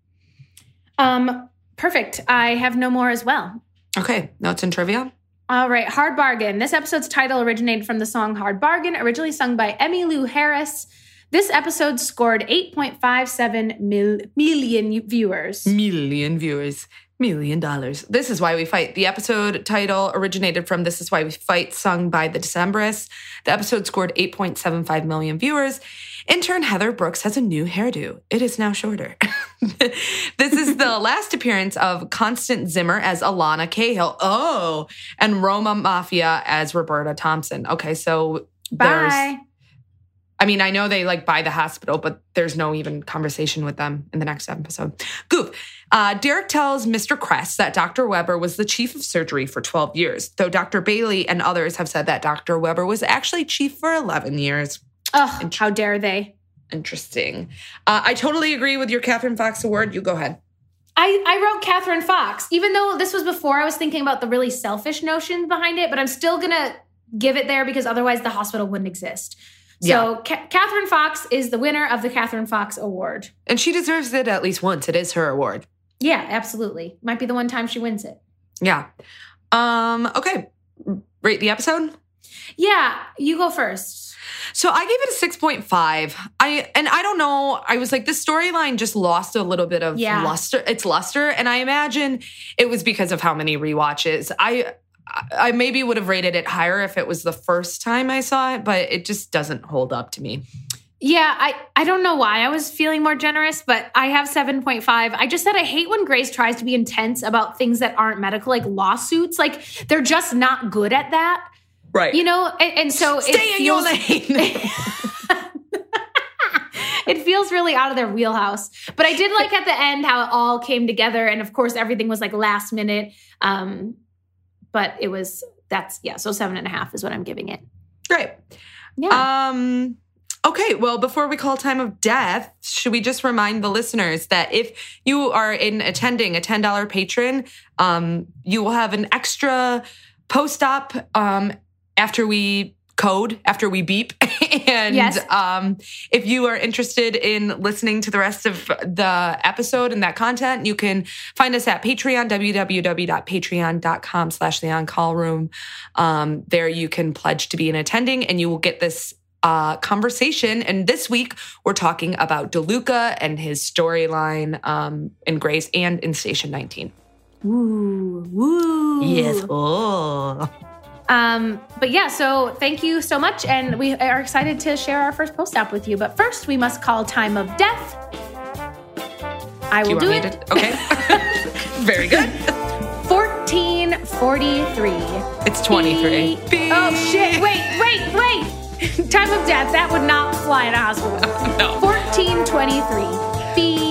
Perfect. I have no more as well. Okay. Notes and trivia. All right. Hard Bargain. This episode's title originated from the song Hard Bargain, originally sung by Emmylou Harris. This episode scored 8.57 million viewers. $1 million. This Is Why We Fight. The episode title originated from This Is Why We Fight, sung by the Decemberists. The episode scored 8.75 million viewers. Intern Heather Brooks has a new hairdo. It is now shorter. This is the last appearance of Constance Zimmer as Alana Cahill. Oh, and Roma Mafia as Roberta Thompson. Okay, so Bye. I know they buy the hospital, but there's no even conversation with them in the next episode. Goof. Derek tells Mr. Kress that Dr. Weber was the chief of surgery for 12 years, though Dr. Bailey and others have said that Dr. Weber was actually chief for 11 years. Ugh, how dare they? Interesting. I totally agree with your Catherine Fox award. You go ahead. I wrote Catherine Fox, even though this was before I was thinking about the really selfish notion behind it, but I'm still going to give it there because otherwise the hospital wouldn't exist. So Catherine Fox is the winner of the Catherine Fox Award. And she deserves it at least once. It is her award. Yeah, absolutely. Might be the one time she wins it. Yeah. Okay. Rate the episode? Yeah, you go first. So I gave it a 6.5. I don't know. I was like, this storyline just lost a little bit of luster. Its luster. And I imagine it was because of how many rewatches. I maybe would have rated it higher if it was the first time I saw it, but it just doesn't hold up to me. Yeah, I don't know why I was feeling more generous, but I have 7.5. I just said I hate when Grace tries to be intense about things that aren't medical, like lawsuits. Like, they're just not good at that. Right. You know? And so Stay in your lane. It feels really out of their wheelhouse. But I did like at the end how it all came together. And of course, everything was last minute. But it was, so 7.5 is what I'm giving it. Great. Yeah. Okay, well, before we call time of death, should we just remind the listeners that if you are attending a $10 patron, you will have an extra post-op after we beep. And yes. If you are interested in listening to the rest of the episode and that content, you can find us at Patreon, www.patreon.com/theoncallroom. There you can pledge to be an attending and you will get this conversation. And this week we're talking about DeLuca and his storyline in Grace and in Station 19. Woo, woo. Yes. Oh. But yeah, so thank you so much. And we are excited to share our first post-op with you. But first, we must call time of death. I will do it. Okay. Very good. 1443. It's 23. Oh, shit. Wait. Time of death. That would not fly in a hospital. No. 1423.